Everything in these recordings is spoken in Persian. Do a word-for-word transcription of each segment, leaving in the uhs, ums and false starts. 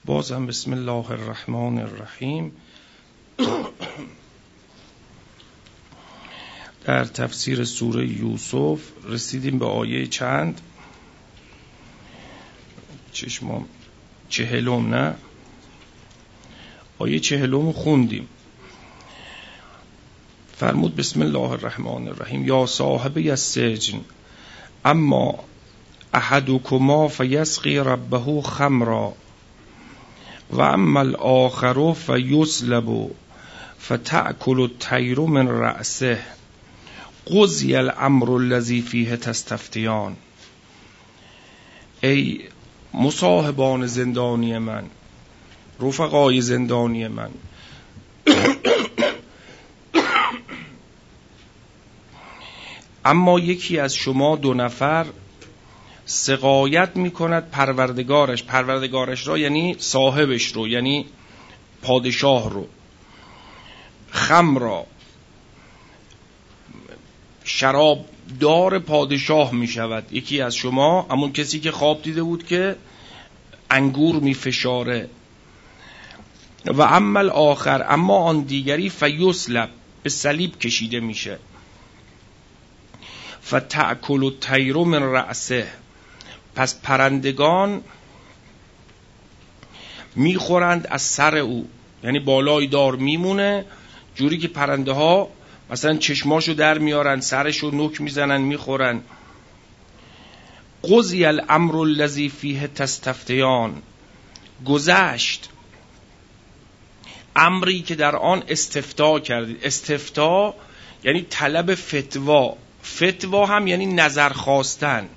بازم بسم الله الرحمن الرحیم. در تفسیر سوره یوسف رسیدیم به آیه چند؟ چشمام چهلم، نه؟ آیه چهلم خوندیم. فرمود بسم الله الرحمن الرحیم یا صاحبی السجن اما احدکما فیسقی ربه خمرا و اما الاخر فیسلب فتأکل الطیر من رأسه قضی الامر الذی فیه تستفتیان. ای مصاحبان زندانی من، رفقای زندانی من، اما یکی از شما دو نفر سقایت می کند پروردگارش، پروردگارش را یعنی صاحبش رو، یعنی پادشاه رو، خمر را، شراب دار پادشاه می شود. یکی از شما، همون کسی که خواب دیده بود که انگور می فشاره. و اما الاخر، اما آن دیگری فیسلب، به صلیب کشیده میشه. فتأکل الطیر من رأسه، پس پرندگان میخورند از سر او، یعنی بالای دار میمونه، جوری که پرنده ها مثلا چشماشو در میارن، سرشو نوک میزنن میخورن. قضی الامر الذی فیه تستفتیان، گذشت امری که در آن استفتا کردید. استفتا یعنی طلب فتوا، فتوا هم یعنی نظر خواستن.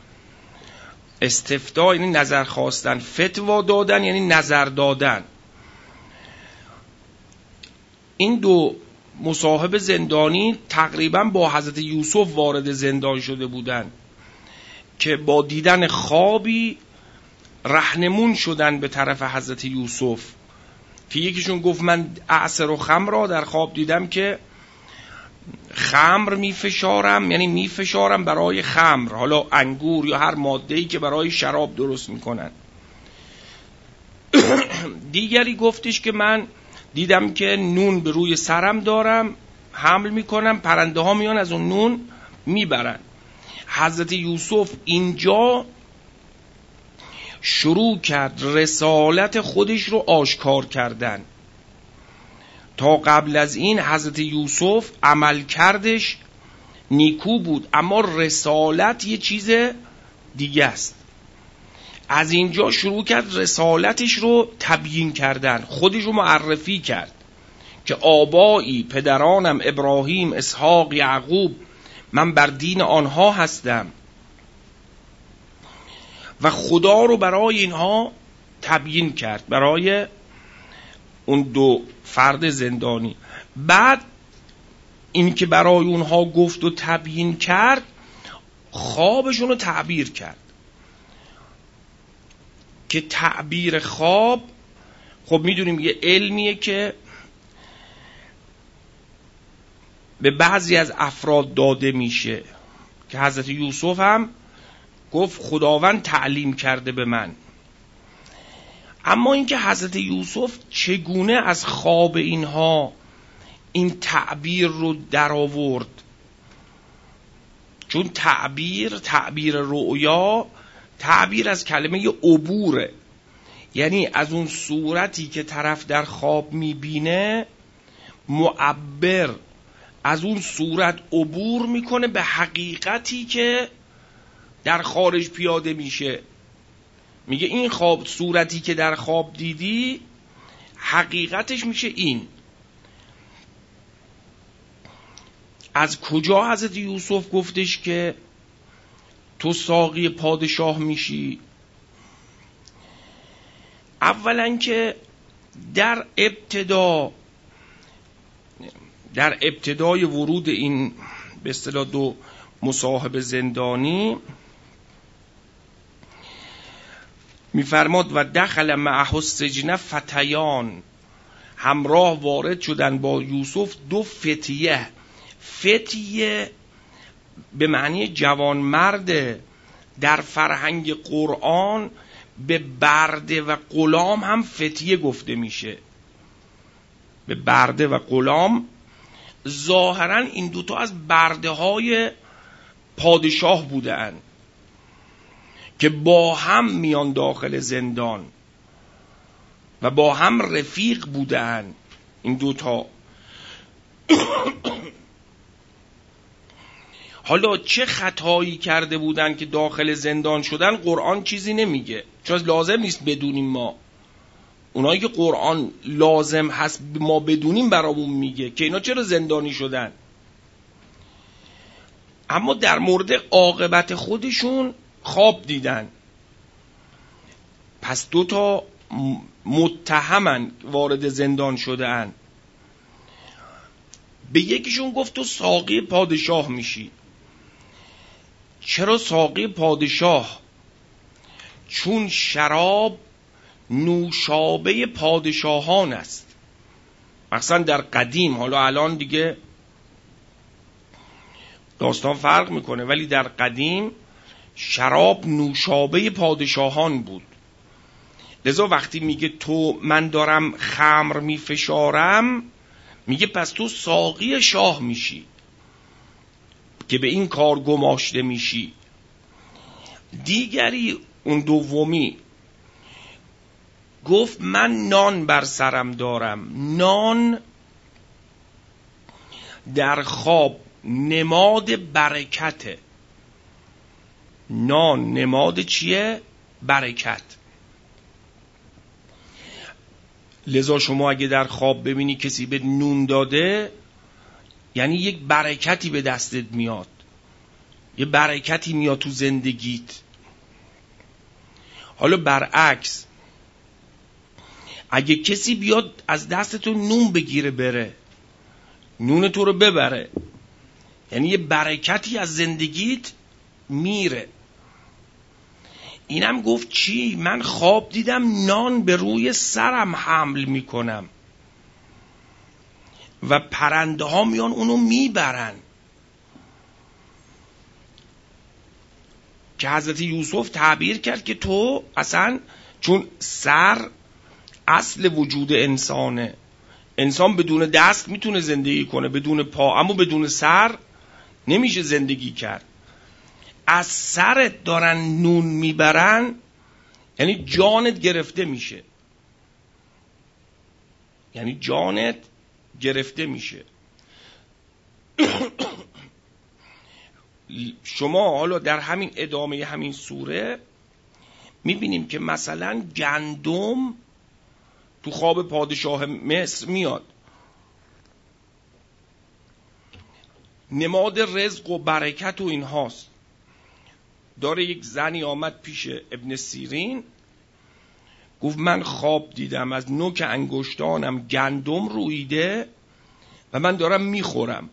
استفتا یعنی نظر خواستن، فتوا دادن یعنی نظر دادن. این دو مصاحب زندانی تقریبا با حضرت یوسف وارد زندان شده بودن که با دیدن خوابی رهنمون شدن به طرف حضرت یوسف، که یکیشون گفت من اعصر و خمر را در خواب دیدم که خمر می فشارم، یعنی می فشارم برای خمر، حالا انگور یا هر ماده‌ای که برای شراب درست می کنن. دیگری گفتش که من دیدم که نون به روی سرم دارم، حمل می کنم، پرنده ها میان از اون نون می برن. حضرت یوسف اینجا شروع کرد رسالت خودش رو آشکار کردن. تا قبل از این حضرت یوسف عمل کردش نیکو بود، اما رسالت یه چیز دیگه است. از اینجا شروع کرد رسالتش رو تبیین کردن، خودش رو معرفی کرد که آبایی پدرانم ابراهیم، اسحاق، یعقوب، من بر دین آنها هستم و خدا رو برای اینها تبیین کرد، برای اون دو فرد زندانی. بعد این که برای اونها گفت و تبیین کرد، خوابشون رو تعبیر کرد که تعبیر خواب خب میدونیم یه علمیه که به بعضی از افراد داده میشه، که حضرت یوسف هم گفت خداوند تعلیم کرده به من. اما اینکه حضرت یوسف چگونه از خواب اینها این تعبیر رو در آورد، چون تعبیر تعبیر رؤیا تعبیر از کلمه عبوره، یعنی از اون صورتی که طرف در خواب میبینه معبر از اون صورت عبور میکنه به حقیقتی که در خارج پیاده میشه. میگه این خواب، صورتی که در خواب دیدی حقیقتش میشه این. از کجا حضرت یوسف گفتش که تو ساقی پادشاه میشی؟ اولا که در ابتدا در ابتدای ورود این به اصطلاح دو مصاحب زندانی میفرماد و دخل معه السجن فتیان، همراه وارد شدن با یوسف دو فتیه. فتیه به معنی جوان مرد، در فرهنگ قرآن به برده و غلام هم فتیه گفته میشه. به برده و غلام ظاهرا این دوتا از برده های پادشاه بودن که با هم میان داخل زندان و با هم رفیق بودن. این دوتا حالا چه خطایی کرده بودن که داخل زندان شدن قرآن چیزی نمیگه، چون لازم نیست بدونیم ما. اونایی که قرآن لازم هست ما بدونیم برامون میگه که اینا چرا زندانی شدن. اما در مورد عاقبت خودشون خواب دیدن. پس دو تا متهمن وارد زندان شده ان. به یکیشون گفت تو ساقی پادشاه میشی. چرا ساقی پادشاه؟ چون شراب نوشابه پادشاهان است. مثلا در قدیم، حالا الان دیگه داستان فرق میکنه، ولی در قدیم شراب نوشابه پادشاهان بود. لذا وقتی میگه تو من دارم خمر میفشارم، میگه پس تو ساقی شاه میشی که به این کار گماشته میشی. دیگری، اون دومی، گفت من نان بر سرم دارم. نان در خواب نماد برکته. نان نماد چیه؟ برکت. لذا شما اگه در خواب ببینی کسی به نون داده، یعنی یک برکتی به دستت میاد، یه برکتی میاد تو زندگیت. حالا برعکس، اگه کسی بیاد از دست تو نون بگیره بره، نون تو رو ببره، یعنی یه برکتی از زندگیت میره. اینم گفت چی؟ من خواب دیدم نان به روی سرم حمل میکنم و پرنده ها میان اونو میبرن. که حضرت یوسف تعبیر کرد که تو اصلا، چون سر اصل وجود انسانه، انسان بدون دست میتونه زندگی کنه، بدون پا، اما بدون سر نمیشه زندگی کرد. از سرت دارن نون میبرن، یعنی جانت گرفته میشه، یعنی جانت گرفته میشه. شما حالا در همین ادامه همین سوره میبینیم که مثلا گندم تو خواب پادشاه مصر میاد، نماد رزق و برکت و این هاست. داره یک زنی آمد پیش ابن سیرین، گفت من خواب دیدم از نوک انگشتانم گندم رویده و من دارم میخورم.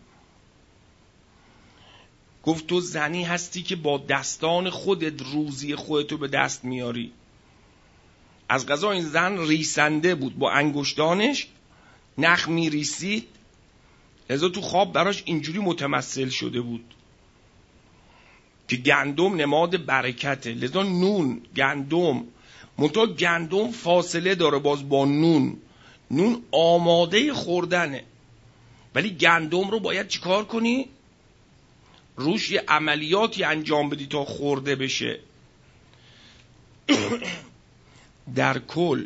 گفت تو زنی هستی که با دستان خودت روزی خودتو به دست میاری. از قضا این زن ریسنده بود، با انگشتانش نخ میریسید، لذا تو خواب براش اینجوری متمثل شده بود که گندم نماد برکته. لذا نون، گندم، منتها گندم فاصله داره باز با نون. نون آماده خوردنه، ولی گندم رو باید چیکار کنی؟ روش یه عملیاتی انجام بدی تا خورده بشه. در کل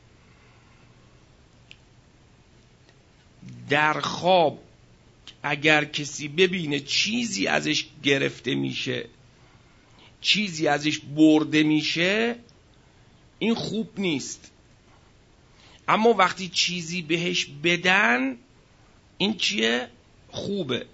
در خواب اگر کسی ببینه چیزی ازش گرفته میشه، چیزی ازش برده میشه، این خوب نیست. اما وقتی چیزی بهش بدن، این چیه؟ خوبه.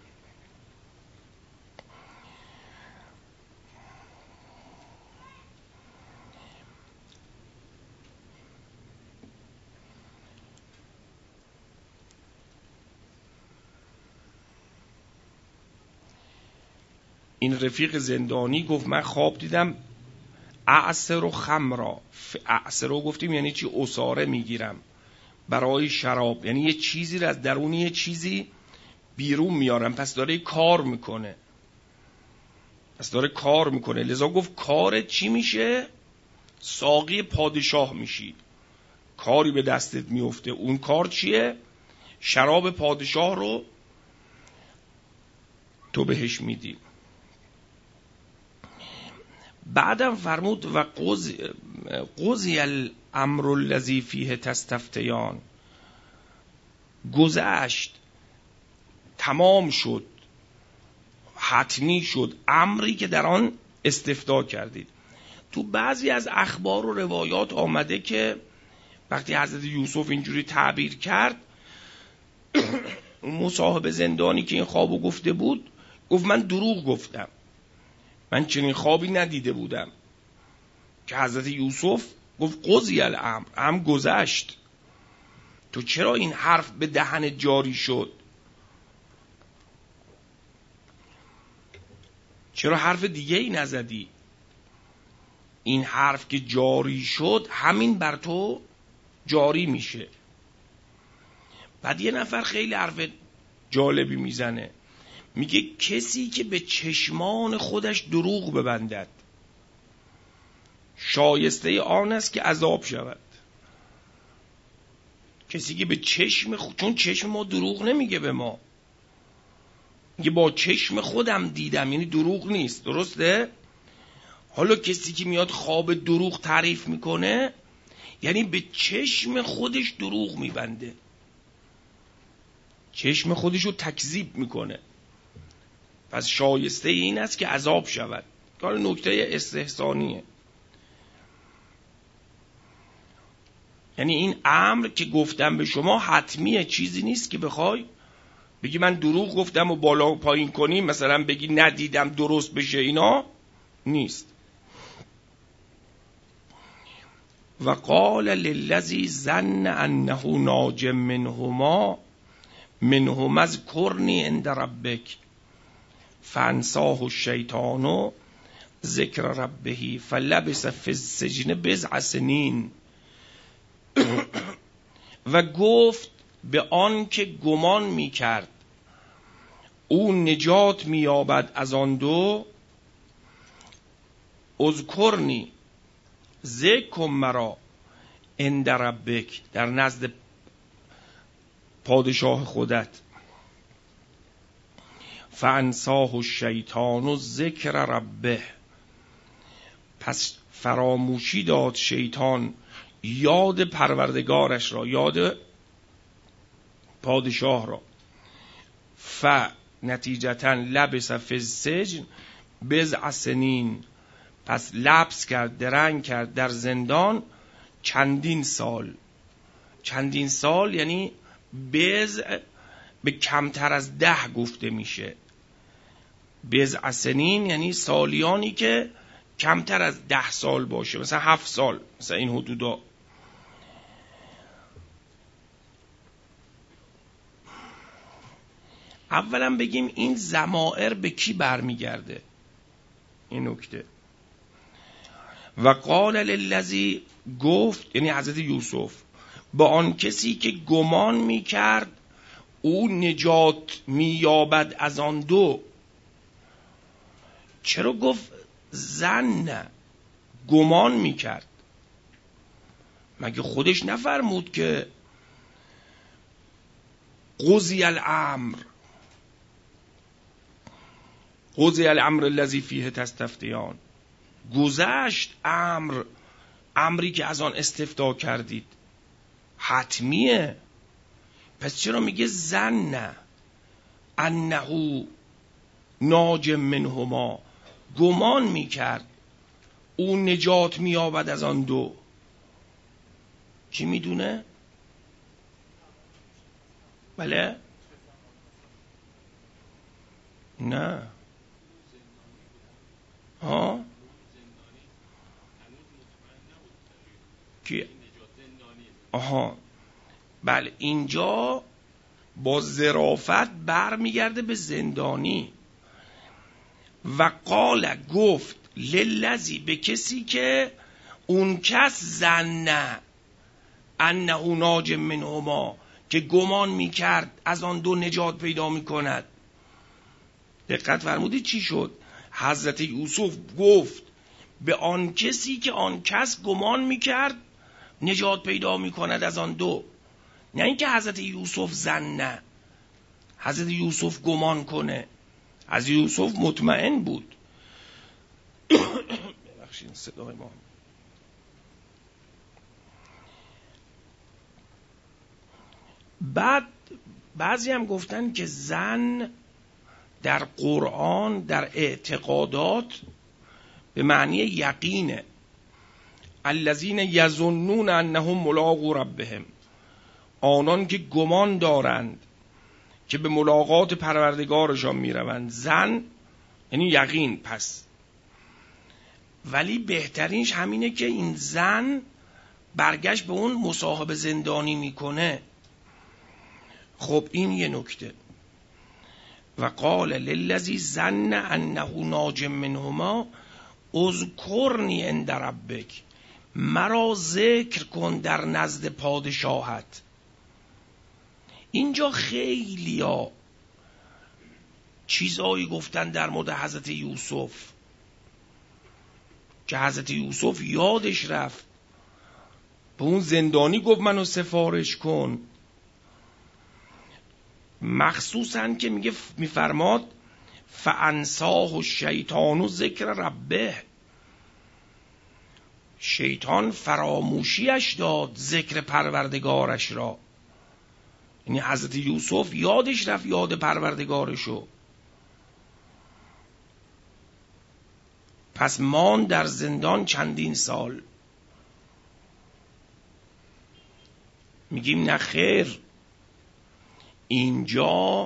این رفیق زندانی گفت من خواب دیدم اعصر و خمرا. اعصر رو گفتیم یعنی چی؟ عصاره میگیرم برای شراب، یعنی یه چیزی رو از درون یه چیزی بیرون میارم. پس داره کار میکنه، پس داره کار میکنه. لذا گفت کار چی میشه؟ ساقی پادشاه میشی، کاری به دستت میفته، اون کار چیه؟ شراب پادشاه رو تو بهش میدی. بعدم فرمود و قضی الامر الذی فیه تستفتیان، گذشت، تمام شد، حتمی شد امری که در آن استفتا کردید. تو بعضی از اخبار و روایات آمده که وقتی حضرت یوسف اینجوری تعبیر کرد، مصاحب زندانی که این خوابو گفته بود گفت من دروغ گفتم، من چنین خوابی ندیده بودم. که حضرت یوسف گفت قضی الامر، هم گذشت، تو چرا این حرف به دهن جاری شد؟ چرا حرف دیگه ای نزدی؟ این حرف که جاری شد همین بر تو جاری میشه. بعد یه نفر خیلی حرف جالبی میزنه، میگه کسی که به چشمان خودش دروغ ببندد شایسته آن است که عذاب شود. کسی که به چشم خود، چون چشم ما دروغ نمیگه به ما، میگه با چشم خودم دیدم، یعنی دروغ نیست، درسته؟ حالا کسی که میاد خواب دروغ تعریف میکنه یعنی به چشم خودش دروغ میبنده، چشم خودش رو تکذیب میکنه، پس شایسته این است که عذاب شود. حالا نکته استحسانیه، یعنی این امر که گفتم به شما حتمیه، چیزی نیست که بخوای بگی من دروغ گفتم و بالا و پایین کنی، مثلا بگی ندیدم درست بشه، اینا نیست. و قال للذی ظن انه ناج منهما منهما اذکرنی عند ربک فانساه الشیطان ذکر ربه فلبث فی السجن بضع سنین. و گفت به آن که گمان می کرد او نجات می یابد از آن دو، اذکرنی، ذکر مرا، عند ربک، در نزد پادشاه خودت، فانساه الشیطان ذکر ربه، پس فراموشی داد شیطان یاد پروردگارش را، یاد پادشاه را. ف نتیجتا لبس فی السجن بضع سنین، پس لبس کرد، درنگ کرد در زندان چندین سال. چندین سال یعنی بضع به کمتر از ده گفته میشه. بضع سنین یعنی سالیانی که کمتر از ده سال باشه، مثلا هفت سال، مثلا این حدودا. اولا بگیم این ضمائر به کی برمیگرده، این نکته. و قال للذی، گفت یعنی حضرت یوسف با آن کسی که گمان میکرد او نجات مییابد از آن دو. چرا گفت ظن؟ گمان میکرد، مگه خودش نفرمود که قضی الامر، قضی الامر الذی فیه تستفتیان، گذشت امر، امری که از آن استفتا کردید، حتمیه. پس چرا میگه ظن انه ناج منهما، گمان میکرد او نجات مییابد از آن دو؟ کی میدونه؟ بله؟ نه ها؟ کی؟ آها بله، اینجا با ظرافت بر میگرده به زندانی. و قال، گفت، للذی، به کسی که اون کس ظن انه ناج منهما، که گمان میکرد از آن دو نجات پیدا میکند. دقت فرمودید چی شد؟ حضرت یوسف گفت به آن کسی که آن کس گمان میکرد نجات پیدا میکند از آن دو. نه اینکه حضرت یوسف زن، نه حضرت یوسف گمان کنه. حضرت یوسف مطمئن بود. ببخشید صدای ما. بعد بعضی هم گفتن که زن در قرآن در اعتقادات به معنی یقینه. الذین یظنون انهم ملاقو ربهم، آنان که گمان دارند که به ملاقات پروردگارشان میروند. زن یعنی یقین. پس ولی بهترینش همینه که این زن برگشت به اون مصاحبه زندانی میکنه. خب این یه نکته. و قال للذی ظن انه ناج منهما اذکرنی عند ربک، مرا ذکر کن در نزد پادشاهت. اینجا خیلی ها چیزایی گفتن در مورد حضرت یوسف که حضرت یوسف یادش رفت به اون زندانی گفت منو سفارش کن. مخصوصا که میگه میفرماد فانساه الشیطان و ذکر ربه، شیطان فراموشیش داد ذکر پروردگارش را. یعنی حضرت یوسف یادش رفت یاد پروردگارشو. پس مان در زندان چندین سال. میگیم نه خیر، اینجا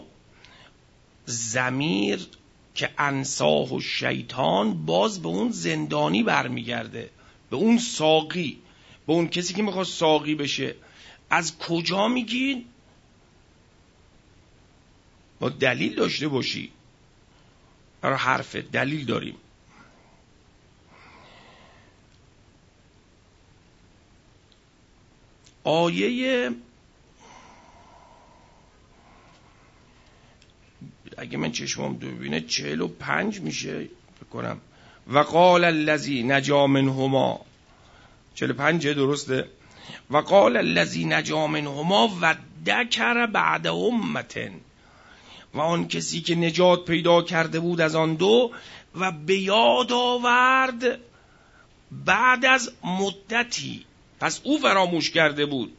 ضمیر که انساه و شیطان باز به اون زندانی برمیگرده، به اون ساقی، به اون کسی که میخواد ساقی بشه. از کجا میگین؟ با دلیل داشته باشی. برای حرف دلیل داریم. آیه اگه من چشمم ببینه چهل و پنج میشه بکنم. و قال الذی نجا منهما، چهل و پنج درسته. و قال الذی نجا منهما و ذکر بعد امة، و آن کسی که نجات پیدا کرده بود از آن دو و به یاد آورد بعد از مدتی. پس او فراموش کرده بود.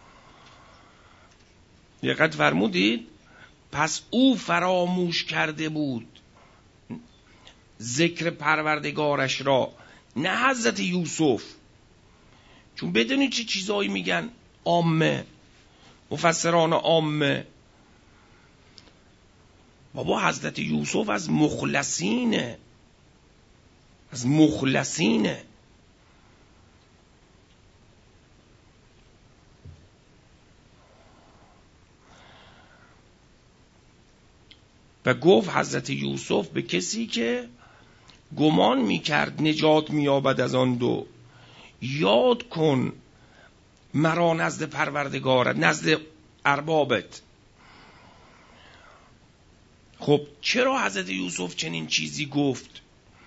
دقت فرمودید؟ پس او فراموش کرده بود ذکر پروردگارش را، نه حضرت یوسف. چون بدونید چه چیزایی میگن عامه، مفسران عامه. بابا حضرت یوسف از مخلصینه، از مخلصینه. و گفت حضرت یوسف به کسی که گمان میکرد نجات میابد از آن دو، یاد کن مرا نزد پروردگارت، نزد اربابت. خب چرا حضرت یوسف چنین چیزی گفت؟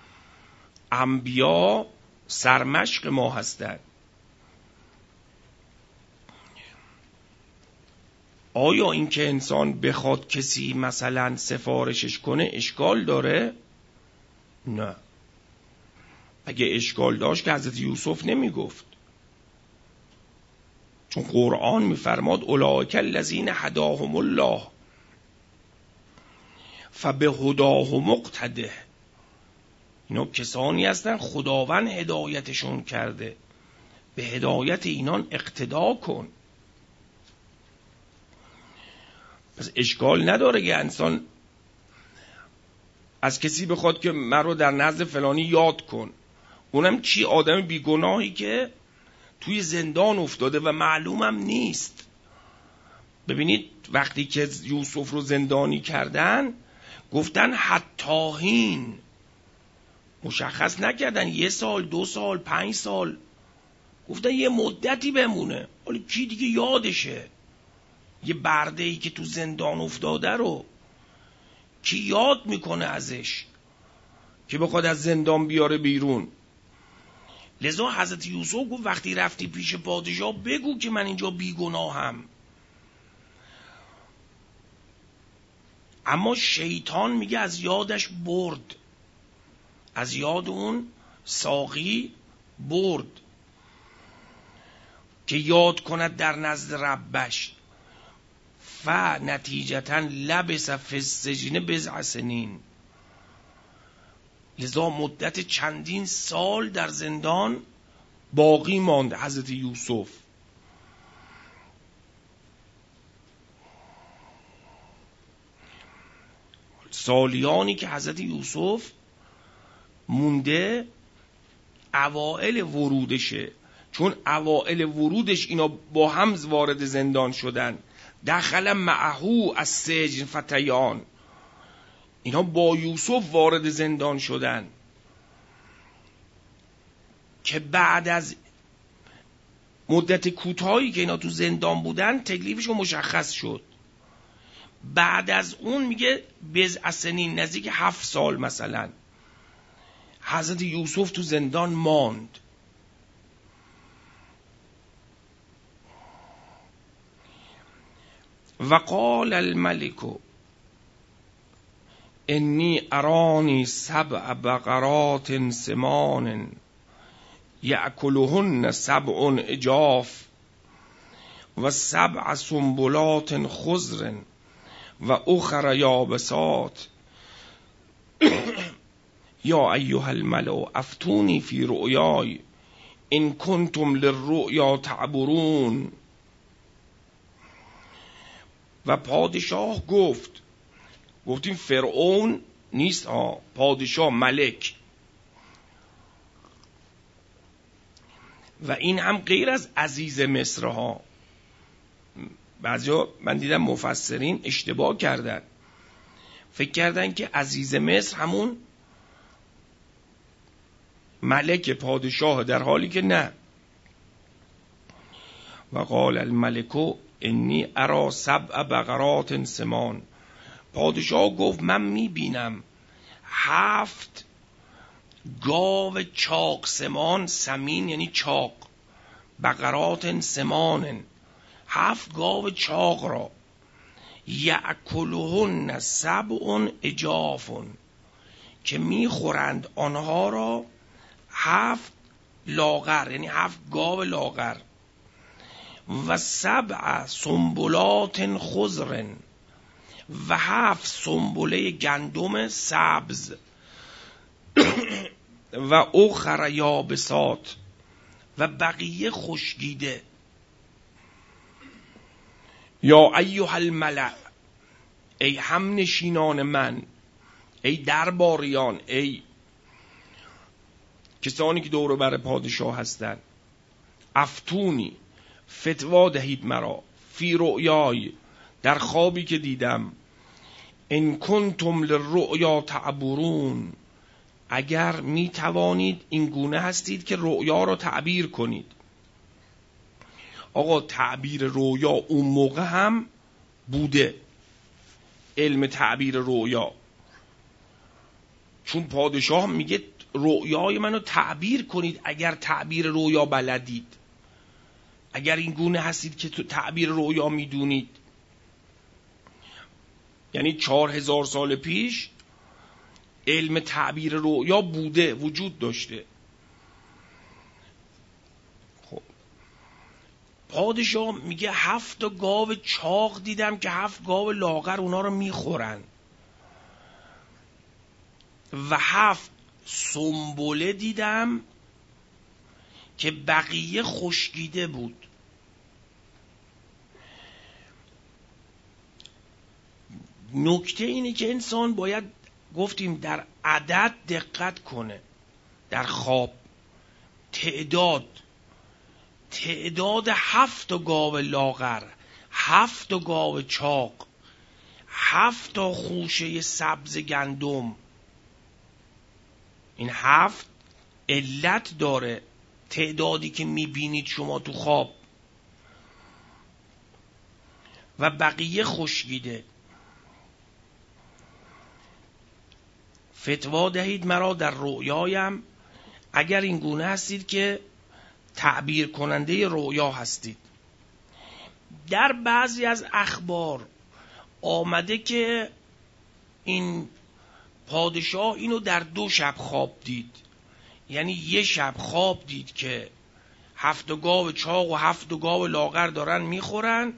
انبیا سرمشق ما هستند. آیا این که انسان بخواد کسی مثلا سفارشش کنه اشکال داره؟ نه. اگه اشکال داشت که حضرت یوسف نمی گفت. چون قرآن می فرماد اولئک الذین هداهم الله فبهداه مقتده. اینا کسانی هستن خداوند هدایتشون کرده، به هدایت اینان اقتدا کن. پس اشکال نداره که انسان از کسی بخواد که من رو در نزد فلانی یاد کن، اونم چی؟ آدم بیگناهی که توی زندان افتاده و معلومم نیست. ببینید وقتی که یوسف رو زندانی کردن گفتن حتی هین، مشخص نکردن یه سال، دو سال، پنج سال، گفتن یه مدتی بمونه. حالا کی دیگه یادشه؟ یه برده‌ای که تو زندان افتاده رو کی یاد میکنه ازش که بخواد از زندان بیاره بیرون؟ لذا حضرت یوسف گفت وقتی رفتی پیش پادشاه بگو که من اینجا بیگناهم. اما شیطان میگه از یادش برد، از یاد اون ساقی برد که یاد کند در نزد ربش. ف نتیجتا لبس فی السجن بضع سنین. لذا مدت چندین سال در زندان باقی ماند حضرت یوسف. سالیانی که حضرت یوسف مونده اوائل ورودشه، چون اوائل ورودش اینا با هم وارد زندان شدن. دخل معهو از سجن فتیان، اینا با یوسف وارد زندان شدن که بعد از مدت کوتاهی که اینا تو زندان بودن تکلیفشون مشخص شد. بعد از اون میگه بضع سنین، نزدیک هفت سال مثلا حضرت یوسف تو زندان ماند. و قال الملک انی ارانی سبع بقرات سمان یأکلهن سبع عجاف و سبع سنبلات خضر و اخر یابسات یا ایها الملأ افتونی فی رؤیای ان کنتم للرؤیا تعبرون. و پادشاه گفت، گفتیم فرعون نیست ها، پادشاه ملک، و این هم غیر از عزیز مصر ها. بعضیا من دیدم مفسرین اشتباه کردن، فکر کردن که عزیز مصر همون ملک پادشاه، در حالی که نه. و قال الملک انی ارا سبع بقرات سمان. پادشاه گفت من میبینم هفت گاو چاق سمان، سمین یعنی چاق، بقرات سمان، هفت گاو چاق را، یأکلهن سبع عجاف، که میخورند آنها را هفت لاغر، یعنی هفت گاو لاغر، و سبع سنبلات خضر، و هفت سنبله گندم سبز، و اخر یابسات، و بقیه خشکیده. یا ایها الملأ، ای هم نشینان من، ای درباریان، ای کسانی که دور بر پادشاه هستند، افتونی، فتوا دهید مرا، فی رؤیای، در خوابی که دیدم، ان کنتم للرؤیا تعبرون، اگر می توانید این گونه هستید که رؤیا را تعبیر کنید. آقا تعبیر رؤیا اون موقع هم بوده، علم تعبیر رؤیا، چون پادشاه میگه رؤیای منو تعبیر کنید اگر تعبیر رؤیا بلدید، اگر این گونه هستید که تو تعبیر رؤیا میدونید. یعنی چهار هزار سال پیش علم تعبیر رؤیا بوده، وجود داشته. خب پادشاه میگه هفت گاو چاق دیدم که هفت گاو لاغر اونا رو میخورن، و هفت سنبله دیدم که بقیه خشکیده بود. نکته اینه که انسان باید، گفتیم، در عدد دقت کنه. در خواب تعداد تعداد هفت گاو لاغر، هفت گاو چاق، هفت خوشه سبز گندم، این هفت علت داره. تعدادی که میبینید شما تو خواب، و بقیه خشکیده. فتوا دهید مرا در رؤیایم اگر این گونه هستید که تعبیر کننده رؤیا هستید. در بعضی از اخبار آمده که این پادشاه اینو در دو شب خواب دید. یعنی یه شب خواب دید که هفت گاو چاق و هفت گاو لاغر دارن میخورن،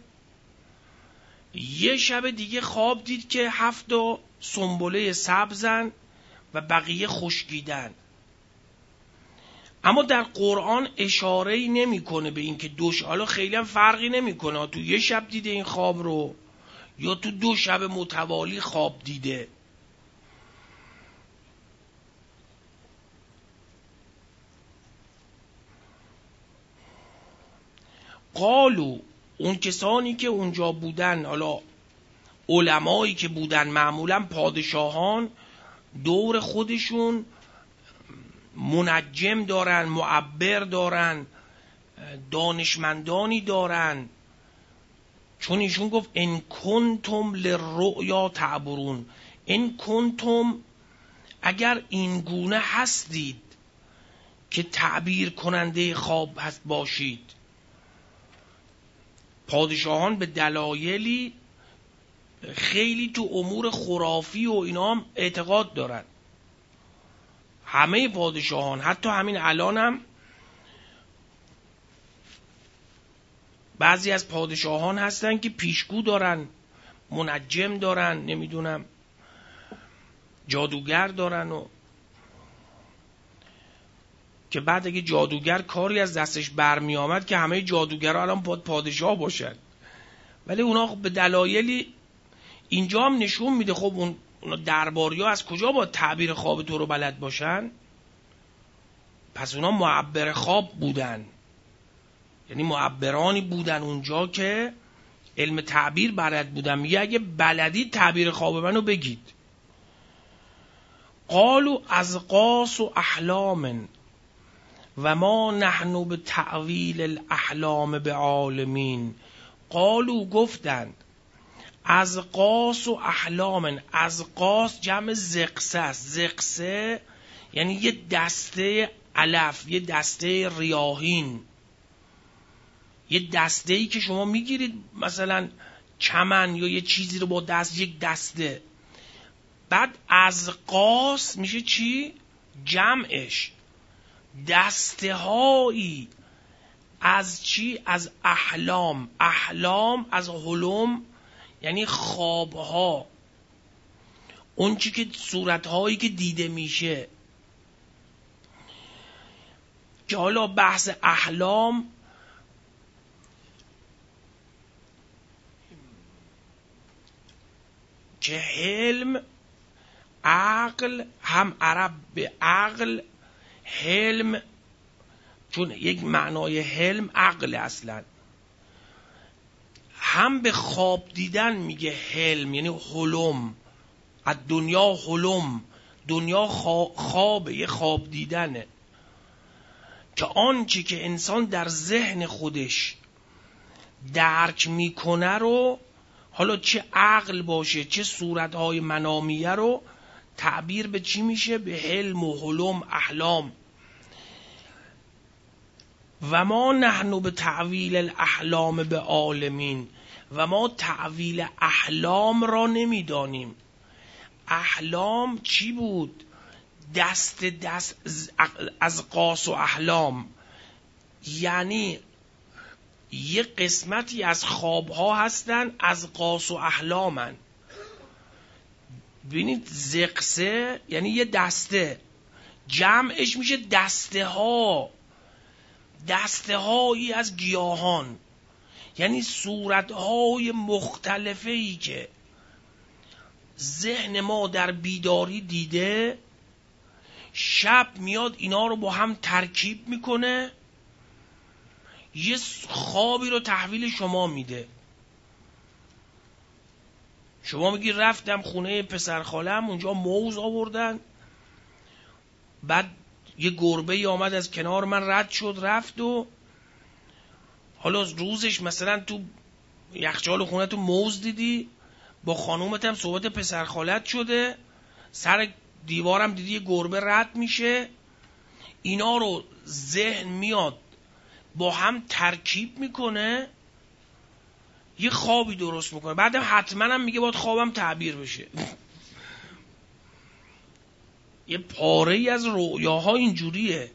یه شب دیگه خواب دید که هفت سنبله سبزن و بقیه خشکیدن. اما در قرآن اشاره‌ای نمی‌کنه به این که دوش، حالا خیلی هم فرقی نمی‌کنه تو یه شب دیده این خواب رو یا تو دو شب متوالی خواب دیده. قالو، اون کسانی که اونجا بودن، حالا علمایی که بودن، معمولا پادشاهان دور خودشون منجم دارن، معبر دارن، دانشمندانی دارن، چون ایشون گفت ان کنتم للرؤیا تعبرون، ان کنتم، اگر این گونه هستید که تعبیر کننده خواب هست باشید. پادشاهان به دلایلی خیلی تو امور خرافی و اینا هم اعتقاد دارن. همه پادشاهان، حتی همین الان هم بعضی از پادشاهان هستن که پیشگو دارن، منجم دارن، نمیدونم جادوگر دارن، و که بعد اگه جادوگر کاری از دستش برمی آمد که همه جادوگرها الان باید پادشاه باشن. ولی اونا به دلایلی اینجا هم نشون میده خب اون درباری ها از کجا با تعبیر خواب تو رو بلد باشن؟ پس اونا معبر خواب بودن، یعنی معبرانی بودن اونجا که علم تعبیر بلد بودن. میگه اگه بلدید تعبیر خواب منو بگید. قالوا اضغاث احلام و ما نحن به تعویل الاحلام بعالمین. قالوا، گفتند، اضغاث و احلام. اضغاث جمع زقسه است. زقسه یعنی یه دسته علف، یه دسته ریاحین، یه دسته ای که شما میگیرید مثلا چمن یا یه چیزی رو با دست، یک دسته. بعد اضغاث میشه چی؟ جمعش دسته هایی از چی؟ از احلام. احلام از حلم یعنی خوابها، اون چی که صورتهایی که دیده میشه. که حالا بحث احلام که حلم، عقل، هم عرب به عقل حلم، چون یک معنای حلم عقل اصلا، هم به خواب دیدن میگه حلم، یعنی حلم. از دنیا حلم، دنیا خوابه، یه خواب دیدنه که آنچه که انسان در ذهن خودش درک میکنه رو، حالا چه عقل باشه چه صورتهای منامیه، رو تعبیر به چی میشه؟ به حلم و حلم، احلام. و ما نحن به تعویل الاحلام به عالمین، و ما تعویل احلام را نمیدانیم. احلام چی بود؟ دست دست از قاس و احلام، یعنی یه قسمتی از خوابها هستن از قاس و احلامن. ببینید زقسه یعنی یه دسته، جمعش میشه دسته ها، دسته هایی از گیاهان، یعنی صورت های مختلفه ای که ذهن ما در بیداری دیده، شب میاد اینا رو با هم ترکیب میکنه، یه خوابی رو تحویل شما میده. شما میگی رفتم خونه پسر خالم، اونجا موز آوردن، بعد یه گربه ای آمد از کنار من رد شد رفت، و حالا روزش مثلا تو یخچال خونه تو موز دیدی، با خانومت هم صحبت پسر خالت شده، سر دیوارم دیدی یه گربه رد میشه. اینا رو ذهن میاد با هم ترکیب میکنه، یه خوابی درست میکنه. بعدم حتما هم میگه باید خوابم تعبیر بشه. یه پاره ای از رؤیاها اینجوریه.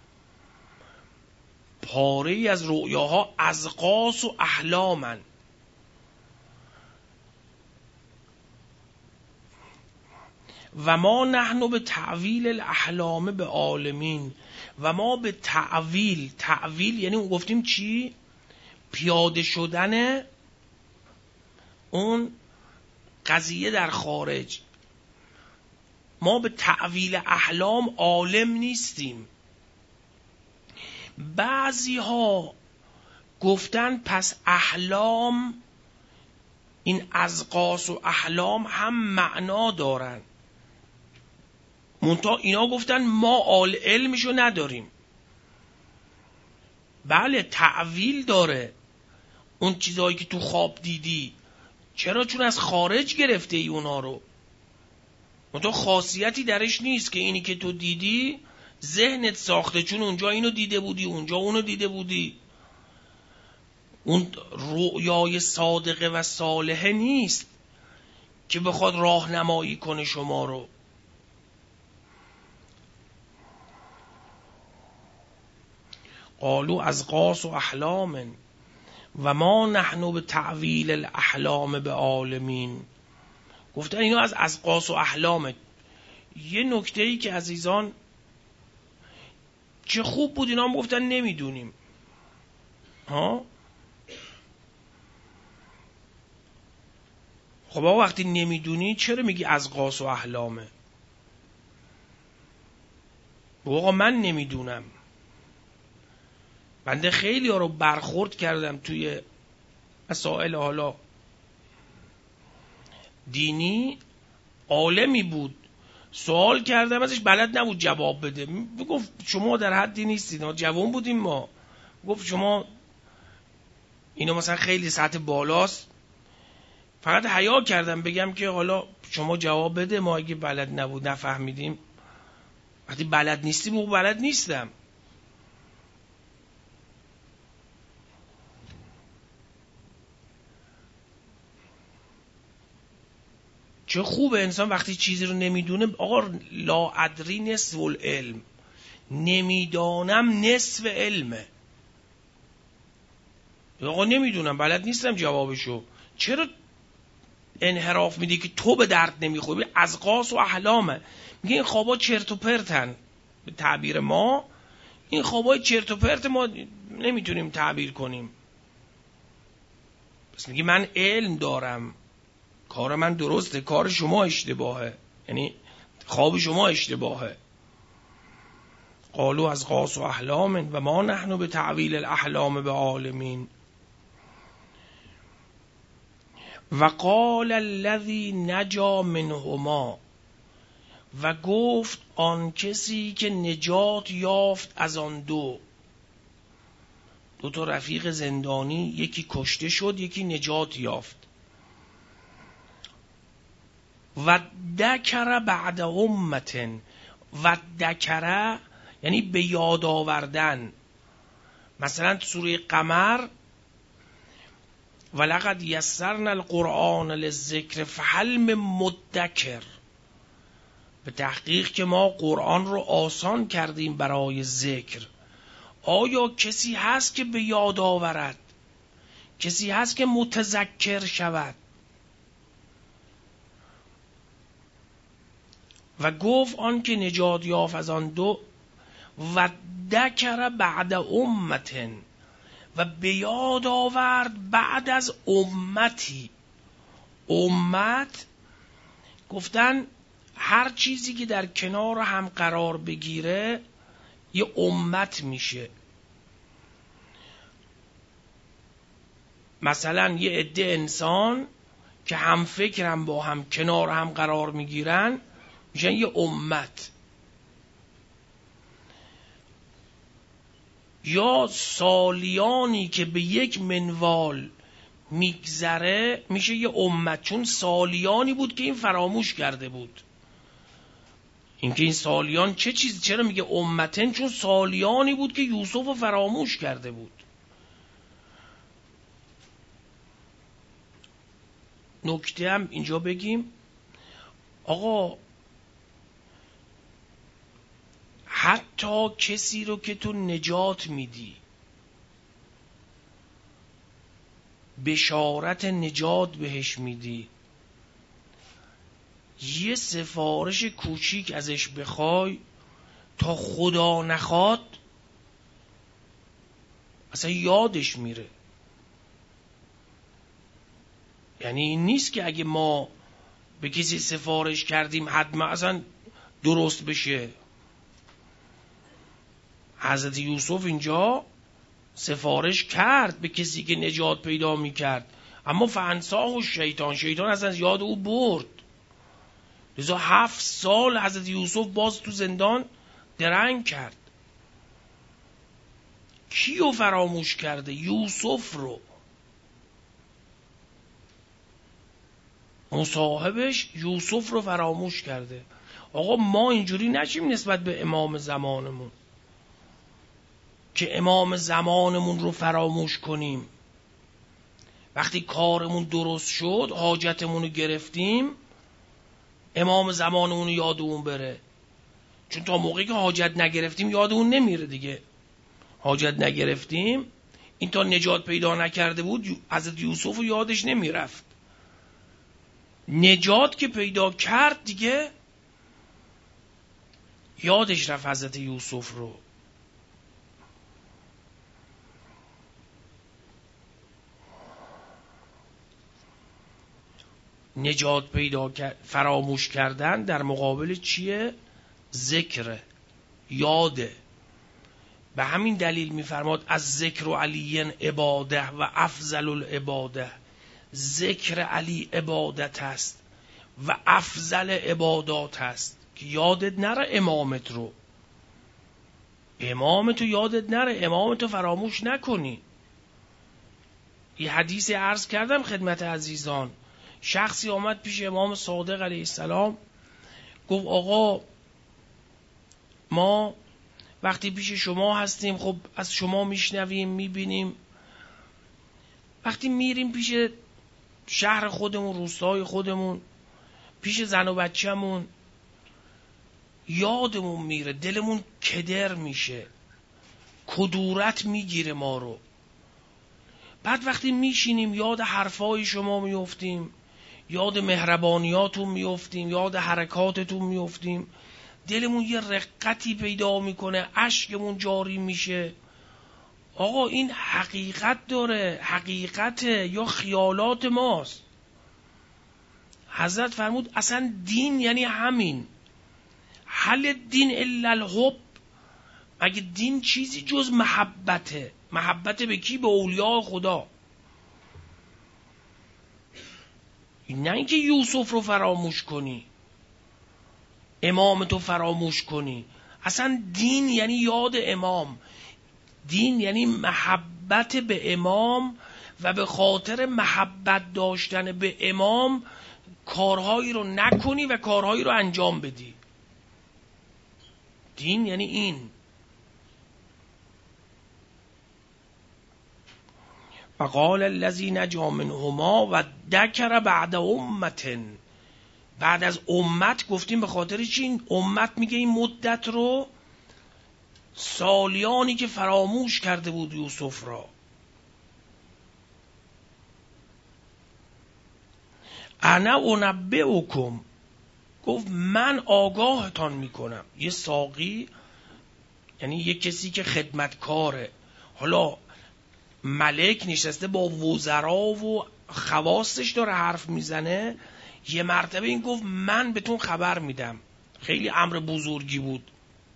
پاره ای از رؤیاها ازقاس و احلامن. و ما نحن به تعویل الاحلام به عالمین. و ما به تعویل، تعویل یعنی اون گفتیم چی؟ پیاده شدن اون قضیه در خارج. ما به تعویل احلام عالم نیستیم. بعضی ها گفتن پس احلام، این ازقاس و احلام هم معنا دارن، منتها اینا گفتن ما آل علمشو نداریم. بله تعویل داره اون چیزایی که تو خواب دیدی. چرا؟ چون از خارج گرفته ای اونا رو، منتها خاصیتی درش نیست که اینی که تو دیدی ذهنت ساخته، چون اونجا اینو دیده بودی اونجا اونو دیده بودی. اون رؤیای صادقه و صالحه نیست که بخواد راهنمایی کنه شما رو. قالوا ازقاس و احلام و ما نحن به تعویل الاحلام به عالمین. گفتن اینا از ازقاس و احلامه. یه نکته ای که عزیزان چه خوب بود اینا هم گفتن نمیدونیم. ها خب آقا وقتی نمیدونی چرا میگی ازقاس و احلامه؟ آقا من نمیدونم. بنده خیلی ها رو برخورد کردم توی مسائل حالا دینی، عالمی بود سوال کردم ازش بلد نبود جواب بده. گفت شما در حدی نیستید، ما جوان بودیم. ما گفت شما اینو مثلا خیلی سطح بالاست. فقط حیا کردم بگم که حالا شما جواب بده، ما اگه بلد نبود نفهمیدیم. وقتی بلد نیستیم او بلد نیستم. چه خوبه انسان وقتی چیزی رو نمیدونه. آقا لا ادری نصف العلم، نمیدانم نصف علمه. آقا نمیدونم بلد نیستم جوابشو. چرا انحراف میدی که تو به درد نمیخوری؟ ازقاس و احلامه. میگه این خوابا چرت و پرتن. به تعبیر ما این خوابای چرت و پرت ما نمیتونیم تعبیر کنیم. پس میگه من علم دارم، کار من درسته، کار شما اشتباهه، یعنی خواب شما اشتباهه. قالوا ازقاس و احلام و ما نحن به تعویل الاحلام به عالمین. و قال الذی نجا منهما، و گفت آن کسی که نجات یافت از آن دو. دو تا رفیق زندانی، یکی کشته شد یکی نجات یافت. و دکر بعد امتن، و دکر یعنی به یاد آوردن. مثلا سوره قمر ولقد یسرنا القرآن للذکر فهل من مدکر، به تحقیق که ما قرآن رو آسان کردیم برای ذکر. آیا کسی هست که به یاد آورد؟ کسی هست که متذکر شود؟ و گفت آن که نجات یافت از آن دو. و دکر بعد امتن، و به یاد آورد بعد از امتی. امت گفتن هر چیزی که در کنار هم قرار بگیره یه امت میشه. مثلا یه عده انسان که هم فکرم با هم کنار هم قرار میگیرن میشن یه امت. یا سالیانی که به یک منوال میگذره میشه یه امت، چون سالیانی بود که این فراموش کرده بود. اینکه این سالیان چه چیزی، چرا میگه امتن؟ چون سالیانی بود که یوسف رو فراموش کرده بود. نکته هم اینجا بگیم، آقا حتی کسی رو که تو نجات میدی، بشارت نجات بهش میدی، یه سفارش کوچیک ازش بخوای، تا خدا نخواد اصلا یادش میره. یعنی این نیست که اگه ما به کسی سفارش کردیم حتما اصلا درست بشه. حضرت یوسف اینجا سفارش کرد به کسی که نجات پیدا میکرد، اما فانساه و شیطان، شیطان اصلا از یاد او برد. لذا هفت سال حضرت یوسف باز تو زندان درنگ کرد. کیو فراموش کرده؟ یوسف رو. مصاحبش یوسف رو فراموش کرده. آقا ما اینجوری نشیم نسبت به امام زمانمون که امام زمانمون رو فراموش کنیم. وقتی کارمون درست شد، حاجتمون رو گرفتیم، امام زمانمون رو یادمون بره. چون تا موقعی که حاجت نگرفتیم یادمون نمیره دیگه. حاجت نگرفتیم، این تا نجات پیدا نکرده بود حضرت یوسف رو یادش نمیرفت. نجات که پیدا کرد دیگه یادش رفت حضرت یوسف رو. نجات پیدا کرد، فراموش کردن در مقابل چیه؟ ذکر، یاده. به همین دلیل میفرماد از ذکر و علیین عباده و افضل العباده. ذکر علی عبادت است و افضل عبادات است که یادت نره امامت رو. امامتو یادت نره، امامتو فراموش نکنی. یه حدیث عرض کردم خدمت عزیزان. شخصی آمد پیش امام صادق علیه السلام، گفت آقا ما وقتی پیش شما هستیم خب از شما میشنویم میبینیم، وقتی میریم پیش شهر خودمون، روستای خودمون، پیش زن و بچه‌مون، یادمون میره، دلمون کدر میشه، کدورت میگیره ما رو. بعد وقتی میشینیم یاد حرفای شما میفتیم، یاد مهربانیاتون میفتیم، یاد حرکاتتون میفتیم، دلمون یه رقتی پیدا میکنه، اشکمون جاری میشه. آقا این حقیقت داره، حقیقته یا خیالات ماست؟ حضرت فرمود اصلا دین یعنی همین. حل دین الا الحب. اگه دین چیزی جز محبته. محبت به کی؟ به اولیاء خدا. نه اینکه یوسف رو فراموش کنی، امام تو فراموش کنی. اصلا دین یعنی یاد امام. دین یعنی محبت به امام و به خاطر محبت داشتن به امام کارهایی رو نکنی و کارهایی رو انجام بدی. دین یعنی این. وقال الذی نجا منهما و ذکر بعد امة. بعد از امت گفتیم به خاطر چی؟ این امت میگه این مدت رو، سالیانی که فراموش کرده بود یوسف را. انا انبئکم، گفت من آگاهتان میکنم. یه ساقی یعنی یه کسی که خدمتکاره. حالا ملک نشسته با وزرا و خواستش داره حرف میزنه، یه مرتبه این گفت من بهتون خبر میدم. خیلی امر بزرگی بود.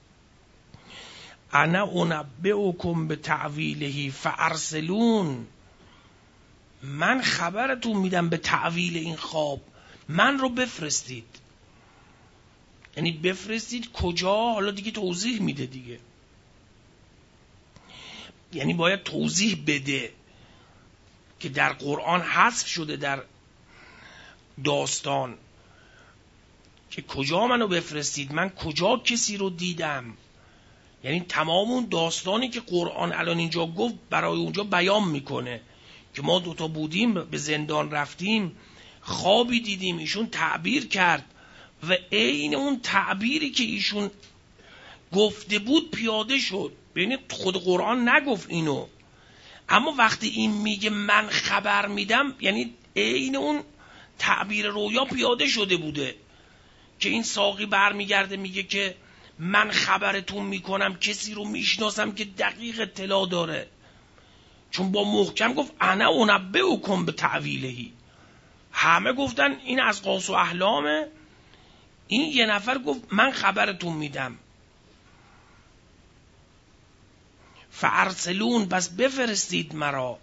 انا انبئکم بتأویله فارسلون. من خبرتون میدم به تعویل این خواب، من رو بفرستید. یعنی بفرستید کجا؟ حالا دیگه توضیح میده دیگه. یعنی باید توضیح بده که در قرآن حذف شده در داستان که کجا منو بفرستید، من کجا کسی رو دیدم. یعنی تمام اون داستانی که قرآن الان اینجا گفت برای اونجا بیان میکنه که ما دوتا بودیم، به زندان رفتیم، خوابی دیدیم، ایشون تعبیر کرد و عین اون تعبیری که ایشون گفته بود پیاده شد. ببینید خود قرآن نگفت اینو، اما وقتی این میگه من خبر میدم، یعنی عین اون تعبیر رویا پیاده شده بوده که این ساقی برمیگرده میگه که من خبرتون میکنم، کسی رو میشناسم که دقیق اطلاع داره، چون با محکم گفت انا انبئکم به تعویلهی. همه گفتن این از قاص و احلامه، این یه نفر گفت من خبرتون میدم. فارسلون، بس بفرستید مرا.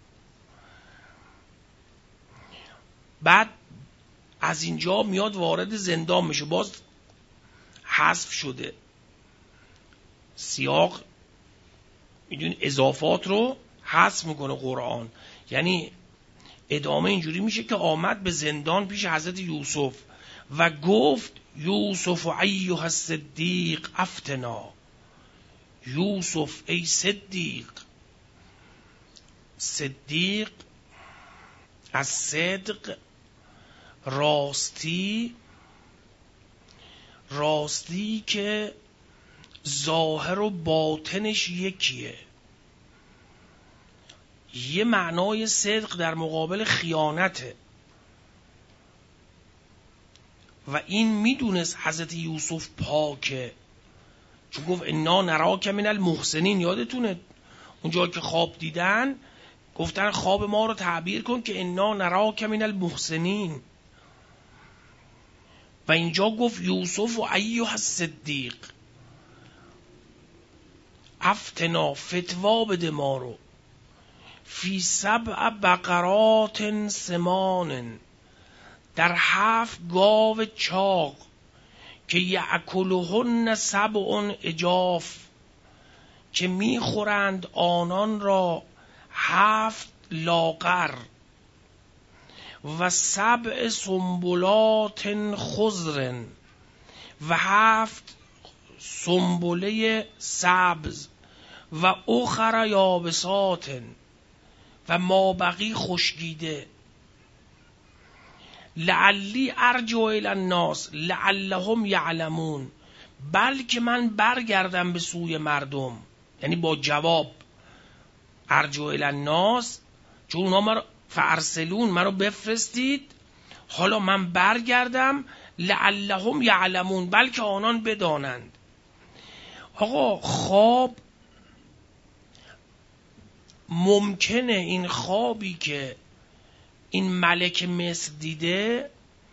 بعد از اینجا میاد وارد زندان میشه، باز حذف شده سیاق، میدونی اضافات رو حذف میکنه قرآن. یعنی ادامه اینجوری میشه که آمد به زندان پیش حضرت یوسف و گفت یوسف ایها الصدیق افتنا. یوسف ای صدیق. صدیق از صدق، راستی، راستی که ظاهر و باطنش یکیه. یه معنای صدق در مقابل خیانته و این میدونست حضرت یوسف پاکه، چون گفت انا نراک من المحسنین. یادتونه اونجا که خواب دیدن گفتن خواب ما رو تعبیر کن که انا نراک من المحسنین، و اینجا گفت یوسف و ایها الصدیق افتنا، فتوا بده ما رو، فی سبع بقرات سمان، در هفت گاو چاق، که یأکلهن سبع عجاف، که میخورند آنان را هفت لاغر، و سبع سنبلات خضر، و هفت سنبله سبز، و اخر یابسات، و مابقی خشکیده. لعلی ارجع الی الناس لعلهم یعلمون، بلکه من برگردم به سوی مردم، یعنی با جواب ارجع الی الناس، چون اونا مرا فارسلون، مرا بفرستید، حالا من برگردم، لعلهم یعلمون، بلکه آنان بدانند. آقا خواب ممکنه این خوابی که این ملک مصر دیده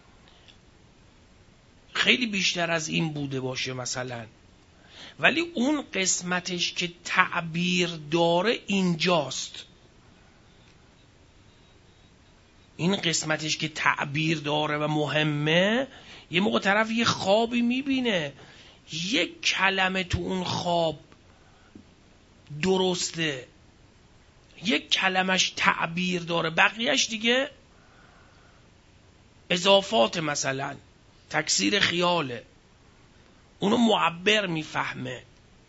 خیلی بیشتر از این بوده باشه مثلا، ولی اون قسمتش که تعبیر داره اینجاست. این قسمتش که تعبیر داره و مهمه، یه موقع طرف یه خوابی میبینه، یک کلمه تو اون خواب درسته، یک کلمش تعبیر داره، بقیهش دیگه اضافات، مثلا تکثیر خیاله، اونو معبر میفهمه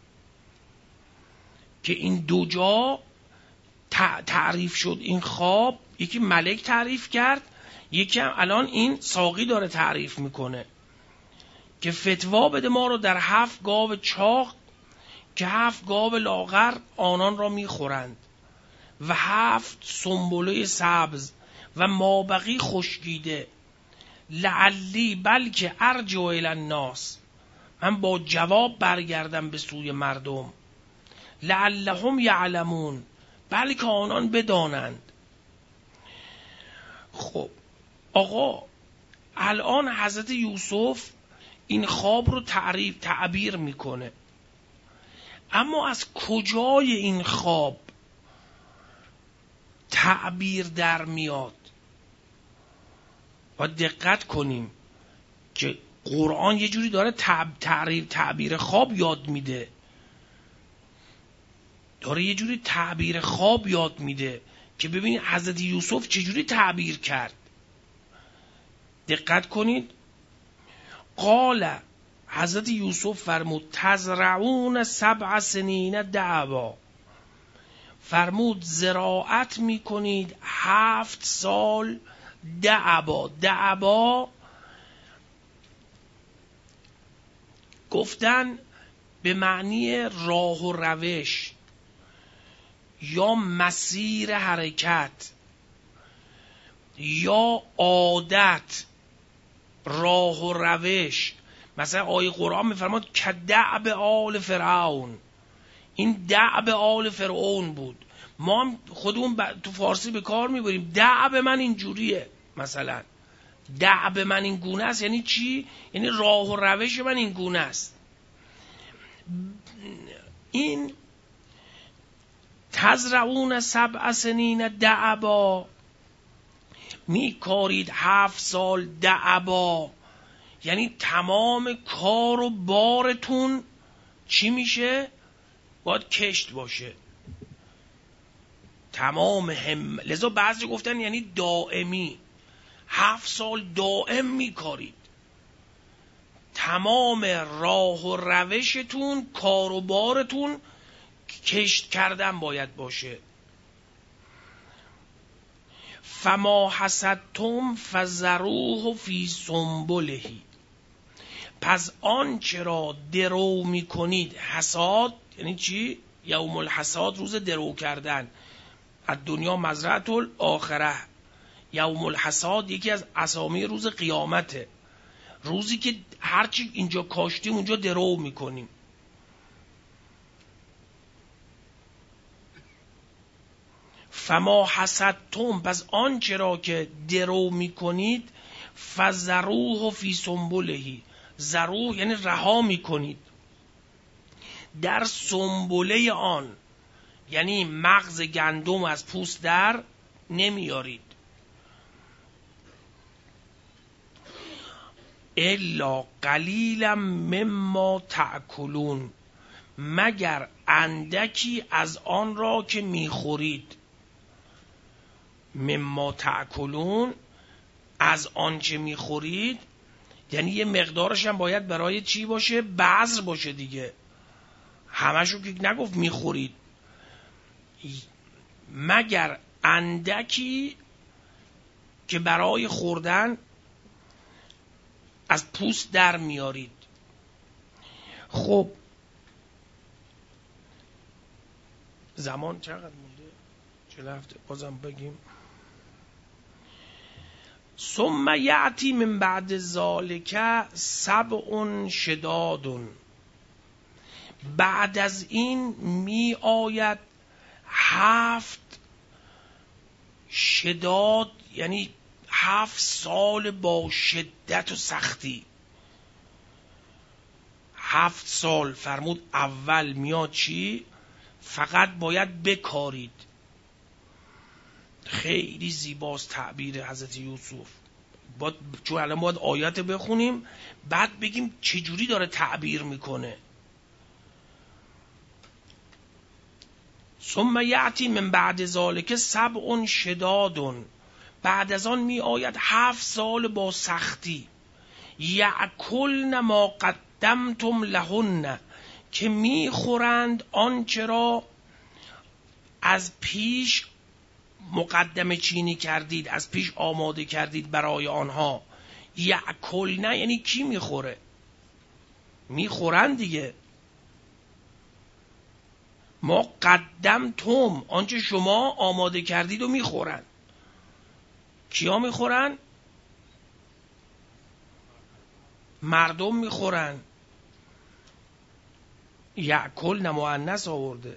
که این دو جا تعریف شد این خواب. یکی ملک تعریف کرد، یکی هم الان این ساقی داره تعریف میکنه که فتوا بده ما رو در هفت گاو چاق، که هفت گاو لاغر آنان را میخورند، و هفت سنبله سبز، و مابقی خشکیده. لعلی، بلکه ارجع الی الناس، من با جواب برگردم به سوی مردم، لعلهم یعلمون، بلکه آنان بدانند. خب آقا الان حضرت یوسف این خواب رو تعریف تعبیر میکنه، اما از کجای این خواب تعبیر در میاد؟ باید دقت کنیم که قرآن یه جوری داره تعبیر تعبیر خواب یاد میده، داره یه جوری تعبیر خواب یاد میده که ببینید حضرت یوسف چجوری تعبیر کرد. دقت کنید، قال حضرت یوسف فرمود تزرعون سبع سنین دعوا، فرمود زراعت میکنید هفت سال دعوا. دعوا گفتن به معنی راه و روش یا مسیر حرکت یا عادت، راه و روش. مثلا آیه قرآن میفرماد که دعب آل فرعون، این دعب آل فرعون بود. ما هم خودمون تو فارسی به کار میبریم دعب من اینجوریه، مثلا دعب من این گونه است. یعنی چی؟ یعنی راه و روش من این گونه است. این تزرعون سبع سنین دعبا، میکارید هفت سال دعبا، یعنی تمام کار و بارتون چی میشه؟ باید کشت باشه، تمام هم. لذا بعضی گفتن یعنی دائمی، هفت سال دائم میکارید، تمام راه و روشتون کار و بارتون کشت کردن باید باشه. فما حصدتم فذروه فی سنبله، پس آنچه را درو میکنید، حصاد یعنی چی؟ یوم الحصاد، روز درو کردن. از دنیا مزرعه الاخره، یوم الحصاد یکی از اسامی روز قیامته، روزی که هرچی اینجا کاشتیم اونجا درو میکنیم. فما حصدتم، پس آنچه را که درو میکنید، فذروه فی سنبله، ذروه یعنی رها میکنید، در سنبله آن، یعنی مغز گندم از پوست در نمیارید. الا قلیلا مما تأکلون، مگر اندکی از آن را که میخورید. مما تأکلون، از آن چه میخورید، یعنی یه مقدارش هم باید برای چی باشه؟ بذر باشه دیگه، همشو که نگفت میخورید. مگر اندکی که برای خوردن از پوست در میارید. خب زمان چقدر مونده؟ چه هفته بازم بگیم. ثم یأتی من بعد ذالک سبع شداد، بعد از این می آید هفت شداد، یعنی هفت سال با شدت و سختی. هفت سال فرمود اول میاد چی؟ فقط باید بکارید. خیلی زیباست تعبیر حضرت یوسف. باید چون الان باید آیت بخونیم بعد بگیم چجوری داره تعبیر میکنه. ثم یأتی من بعد ذالک سبع شداد، بعد از آن می آید هفت سال با سختی. یأکلن ما قدمتم لهن، که می خورند آنچه را از پیش مقدمه چینی کردید، از پیش آماده کردید برای آنها. یأکلن یعنی کی میخوره؟ میخورن دیگه. ما قدمتم، آنچه شما آماده کردید و میخورن. کیا میخورن؟ مردم میخورن. یأکلن مؤنث آورده.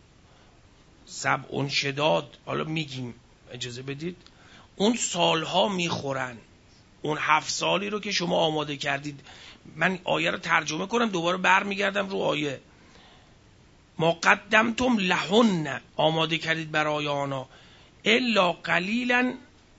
سبع شداد، حالا میگیم اجازه بدید، اون سالها میخورن، اون هفت سالی رو که شما آماده کردید. من آیه رو ترجمه کنم دوباره بر میگردم رو آیه. ما قدمتم لهن، آماده کردید برای آنها. الا قلیلا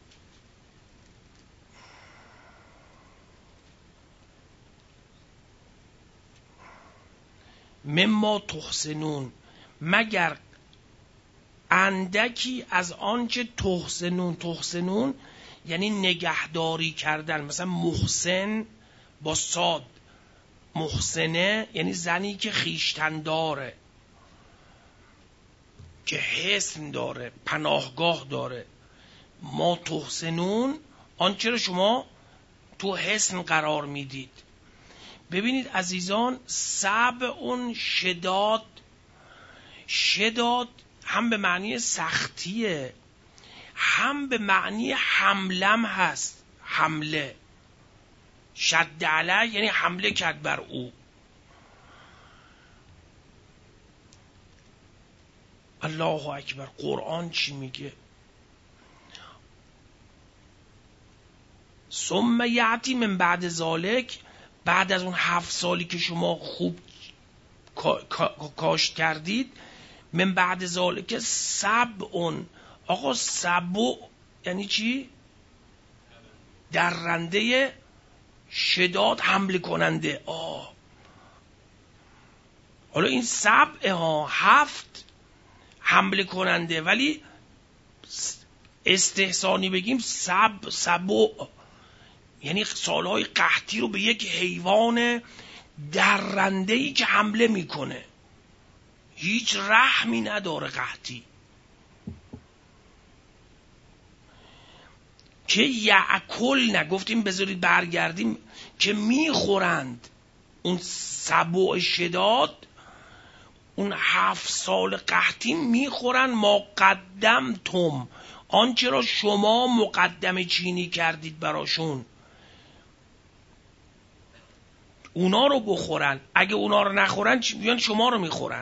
مما تحسنون، مگر اندکی از آنچه تحسنون. تحسنون یعنی نگهداری کردن. مثلا محسن با صاد. محسنه یعنی زنی که خیشتن داره، که حصن داره، پناهگاه داره. ما تحسنون آنچه را شما تو حصن قرار میدید. ببینید عزیزان، سب اون شداد، شداد هم به معنی سختیه، هم به معنی حملم هست. حمله، شد علیه یعنی حمله کرد بر او. الله اکبر. قرآن چی میگه؟ ثم یأتی من بعد ذالک، بعد از اون هفت سالی که شما خوب کاشت کردید، من بعد ذالک سبع. آقا سبع یعنی چی؟ درنده، شداد، حمله کننده. آه حالا این سبع ها هفت حمله کننده، ولی استحسانی بگیم سب سبع یعنی سالهای قحطی رو به یک حیوان درنده‌ای که حمله میکنه، هیچ رحمی نداره قحطی، که یأکل، نگفتیم بذارید برگردیم، که میخورند. اون سبع شداد، اون هفت سال قحطی میخورن ما قدمتم، آنچه را شما مقدم چینی کردید براشون، اونا رو بخورن. اگه اونا رو نخورن بیان شما رو میخورن.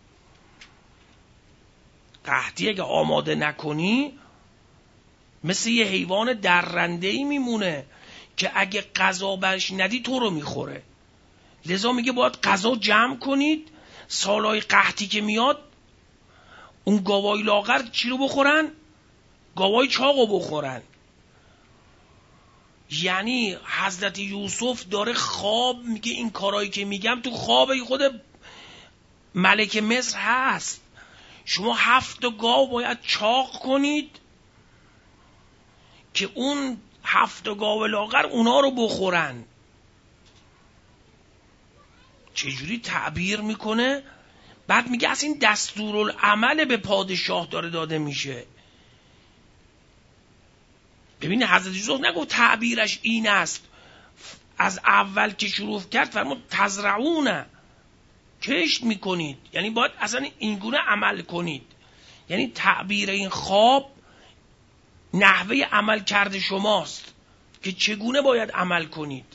قحطی اگه آماده نکنی مثل یه حیوان درنده‌ای میمونه که اگه غذا برش ندی تو رو میخوره. لذا میگه باید غذا جمع کنید، سالهای قحطی که میاد اون گاوای لاغر چی رو بخورن؟ گاوای چاق رو بخورن. یعنی حضرت یوسف داره خواب میگه، این کارایی که میگم تو خواب خود ملک مصر هست. شما هفت گاو باید چاق کنید که اون هفت گاو لاغر اونا رو بخورن. چجوری تعبیر میکنه؟ بعد میگه از این دستورالعمل به پادشاه داره داده میشه. ببینید حضرت یوسف نگفت تعبیرش این است، از اول که شروع کرد فرمود تزرعون، کشت میکنید، یعنی باید اصلا اینگونه عمل کنید. یعنی تعبیر این خواب نحوه عمل کرده شماست که چگونه باید عمل کنید.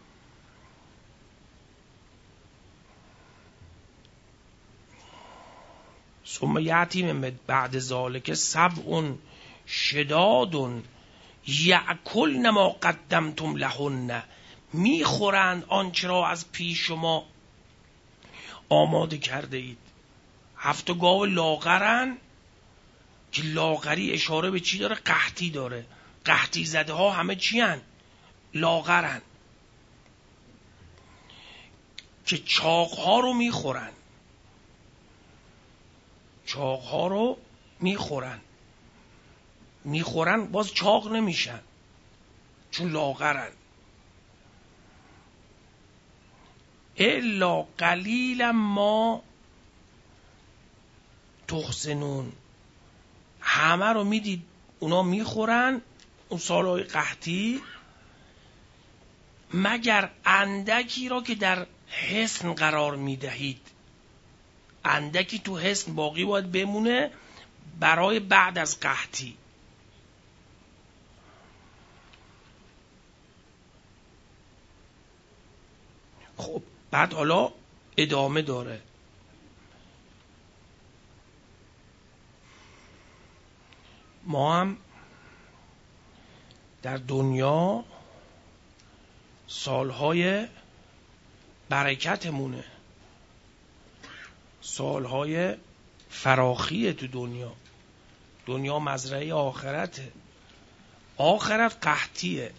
ثم یأتی من بعد ذالک سبع شداد یأکلن ما قدمتم لهن، میخورند آنچه را از پیش شما آماده کرده اید. هفت گاو لاغرن که لاغری اشاره به چی داره؟ قحطی داره. قحطی زده ها همه چی هن؟ لاغرن که چاق ها رو میخورن. چاق ها رو میخورن میخورن باز چاق نمیشن چون لاغرن. الا قلیلا ما تحسنون، همه رو میدید اونا میخورن اون سالهای قحطی، مگر اندکی را که در حصن قرار میدهید. اندکی تو حصن باقی باید بمونه برای بعد از قحطی. خب بعد حالا ادامه داره. ما هم در دنیا سالهای برکتمونه، سالهای فراخیه تو دنیا. دنیا مزرعه آخرته، آخرت قحطیه.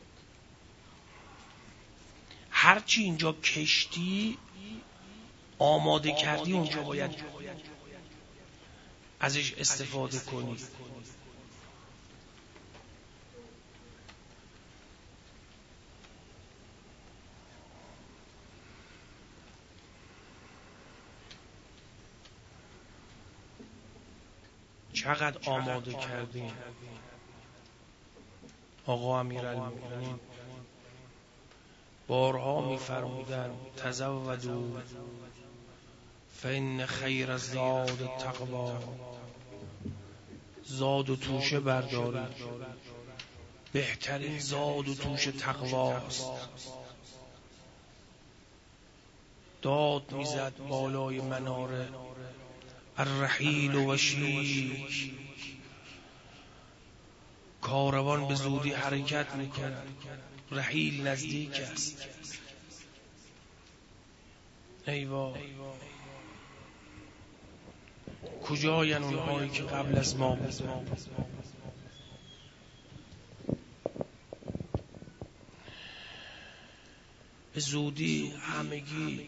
هرچی اینجا کشتی آماده کردی اونجا باید ازش استفاده کنی. چقدر آماده کردیم. آقا امیرالمومنین بارها می‌فرمودند تزودوا فإن خیر الزاد التقوی، زاد و توشه بردارید، بهترین زاد و توشه تقواست. داد میزد بالای مناره الرحیل و شیک، کاروان به زودی حرکت میکند، رحیل نزدیک است. ای وای، کجاین اونهایی که قبل از ما بودن؟ به زودی همگی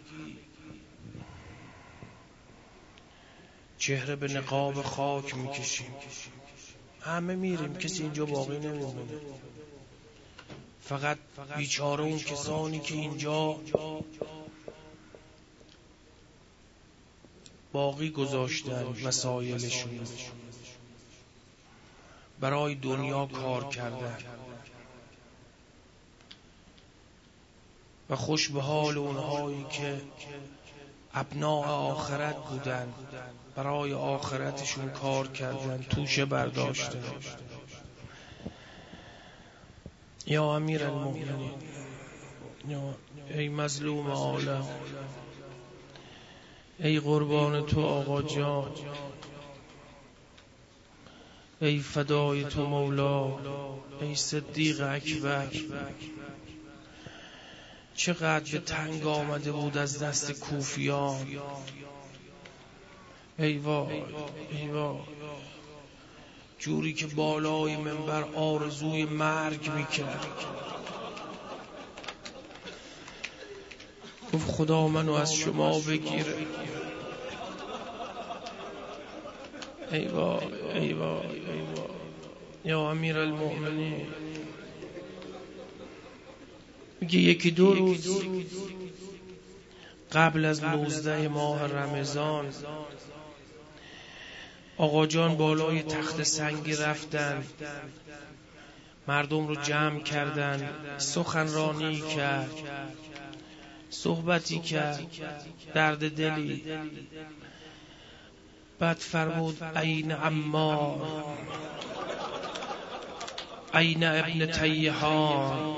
چهره به نقاب خاک میکشیم، همه میریم، کسی اینجا باقی نمیمونه. فقط بیچاره اون کسانی که اینجا باقی گذاشتن وسایلشون، برای دنیا کار کردن و خوش به حال اونهایی که ابناء آخرت بودن، برای آخرتشون کار کردن، توشه برداشتن. یا امیر المؤمنین، ای مظلوم عالم، ای قربان تو آقا جان، ای فدای تو مولا، ای صدیق اکبر، چقدر به تنگ آمده بود از دست کوفیان. ای وای، ای وای، جوری که بالای منبر آرزوی مرگ میکرد، گفت خدا منو از شما بگیره. ای وای، ای وای، ای وای. یا امیر المؤمنین، میگه یکی دو روز قبل از نوزده ماه رمضان آقا جان بالای تخت سنگی رفتن، مردم رو جمع کردن، سخنرانی کرد، صحبتی کرد، درد دلی. بعد فرمود این عمار، این ابن تیهان،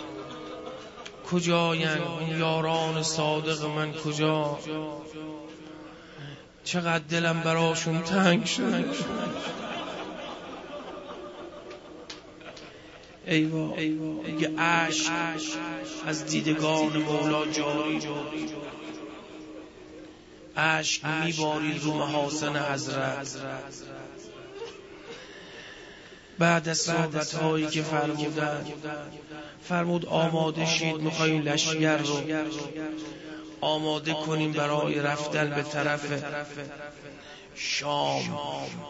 کجاین اون یاران صادق من، کجا؟ چقدر دلم براشون تنگ شد. ای وای، دیگه اشک از دیدگان مولا جاری بود، اشک میبارید رو محاسن حضرت. بعد از صحبت هایی که فرمودن، فرمود آماده شید، میخواییم لشگر رو آماده کنیم برای رفتن به طرف شام.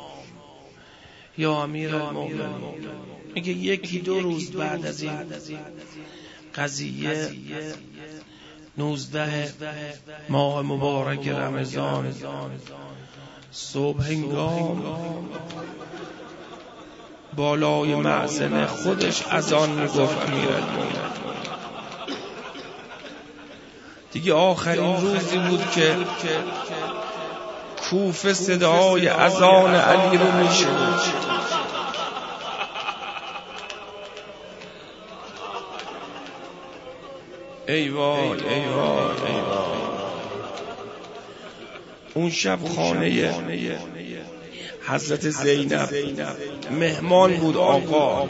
یا امیر المؤمنین، میگه یکی دو روز بعد از این قضیه، نوزده ماه مبارک رمضان، صبح هنگام بالای مأذن خودش اذان میگفت امیرالمومنین. دیگه آخرین روزی بود که کوفه صدای اذان علی رو میشنید. ای وای، ای وای، ای وای. اون شب خانه حضرت زینب مهمان بود آقا.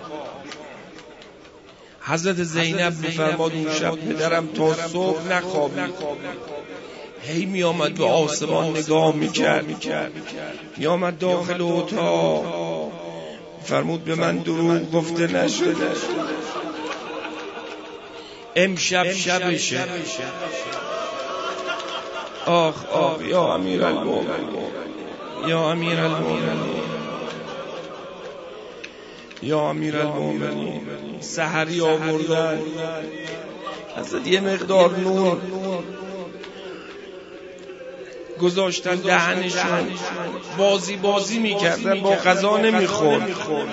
حضرت زینب میفرماد اون شب پدرم تا صبح نخوابید، هی می آمد به آسمان نگاه میکرد، می آمد داخل اتاق، فرمود به من دروغ گفته نشده، امشب شبشه. آخ آخ یا امیر المؤمنین، یا امیر المؤمنین، یا امیر المؤمنین. سحری آوردن، حضرت یه مقدار نور گذاشتن دهنشون، بازی بازی میکردن، با غذا نمیخورد.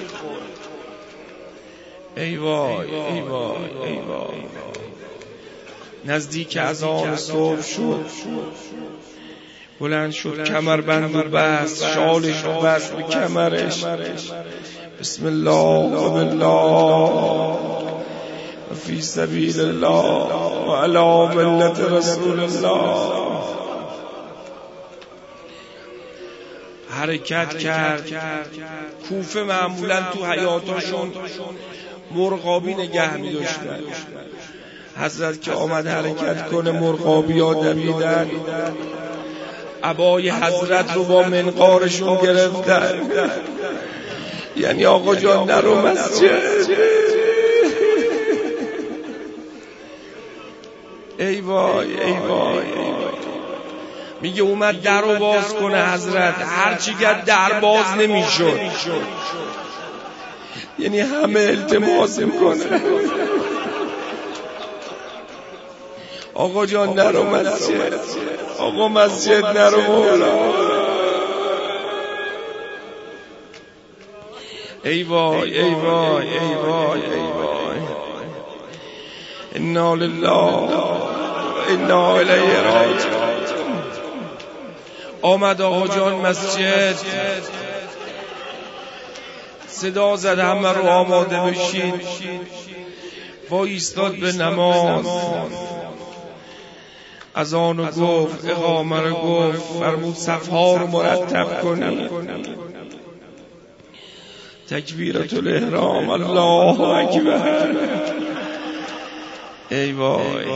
ای وای ای وای ای وای. نزدیک اذان صبح شد، بلند شد، کمربند و بست، شالش رو بست به کمرش. بسم الله و بالله و فی سبیل الله و علی ملت رسول الله حرکت کرد. کوفه معمولا تو حیاتاشون مرغابی نگه می داشتن. حضرت که آمد حرکت کنه، مرغابی ها دویدن، عبای حضرت رو با منقارشون گرفتن. یعنی آقا جان نرو مسجد. ای وای ای وای. میگه اومد در رو باز کنه حضرت، هرچی گرد در باز نمیشد. یعنی همه التماس میکنه آقا جان نرو مسجد، آقا مسجد نرو مولا. ای وای ای وای ای وای ای وای. انا لله و انا الیه راجعون. آمد آقا جان مسجد، صدا زد همه رو آماده بشید. وای ایستاد به نماز، اذان رو گفت، اقامه رو گفت، فرمود صفها رو مرتب کنید. تکبیرت الاحرام، الله اکبر. ای وای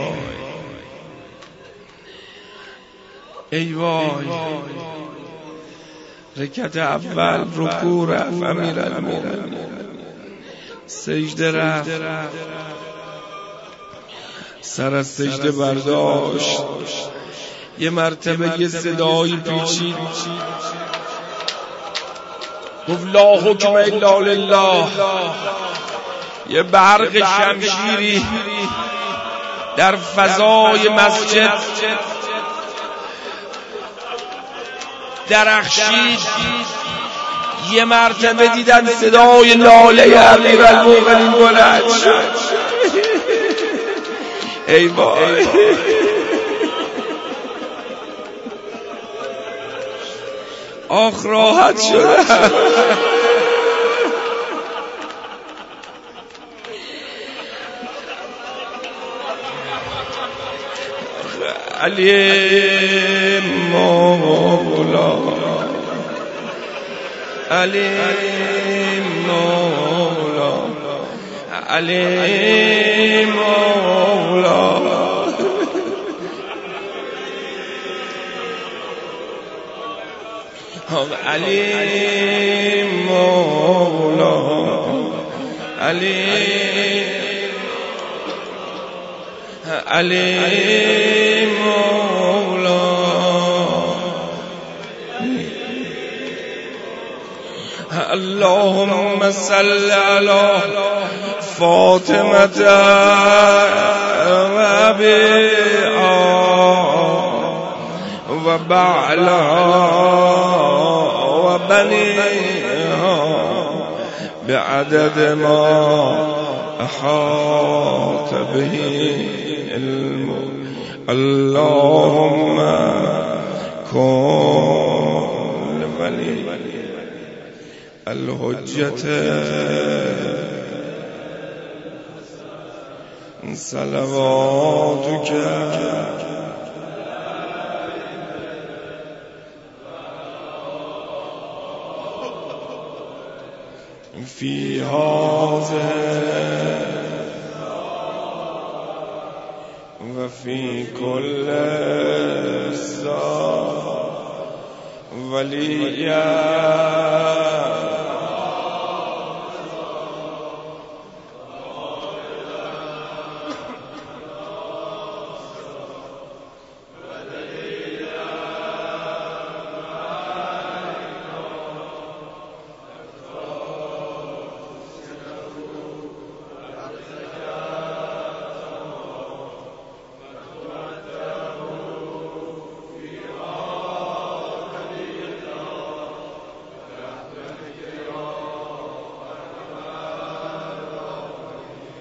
ای وای. رکعت اول رکوع رفت، امیرالمومنین سجده رفت، سر از سجده برداشت. یه مرتبه یه صدایی پیچید، گفت لا حکم الا لله. یه برق شمشیری در فضای مسجد درخشید. یه مرتبه دیدن صدای ناله امیرالمومنین بلند شد. ای وای. آخ راحت شدم. علی مولا، علی مولا، علی مولا. علی مولا، علی علی مولا. اللهم صل على فاطمة و بیعا و بعلها و بنیها بعدد ما احاط به علم. اللهم کن ولی الحجت صلواتک فی هذه و فی کل ساعة ولیہ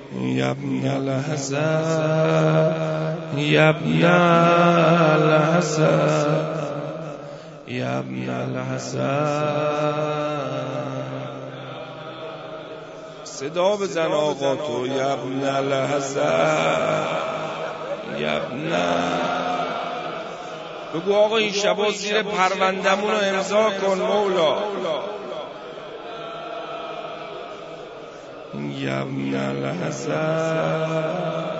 یا ابن الحسن یا ابن الحسن یا ابن الحسن. صدا بزن آقا تو، یا ابن الحسن یا ابن. بگو آقا این شبا زیر پروندمون رو امضا کن مولا. یا ابن الحسن.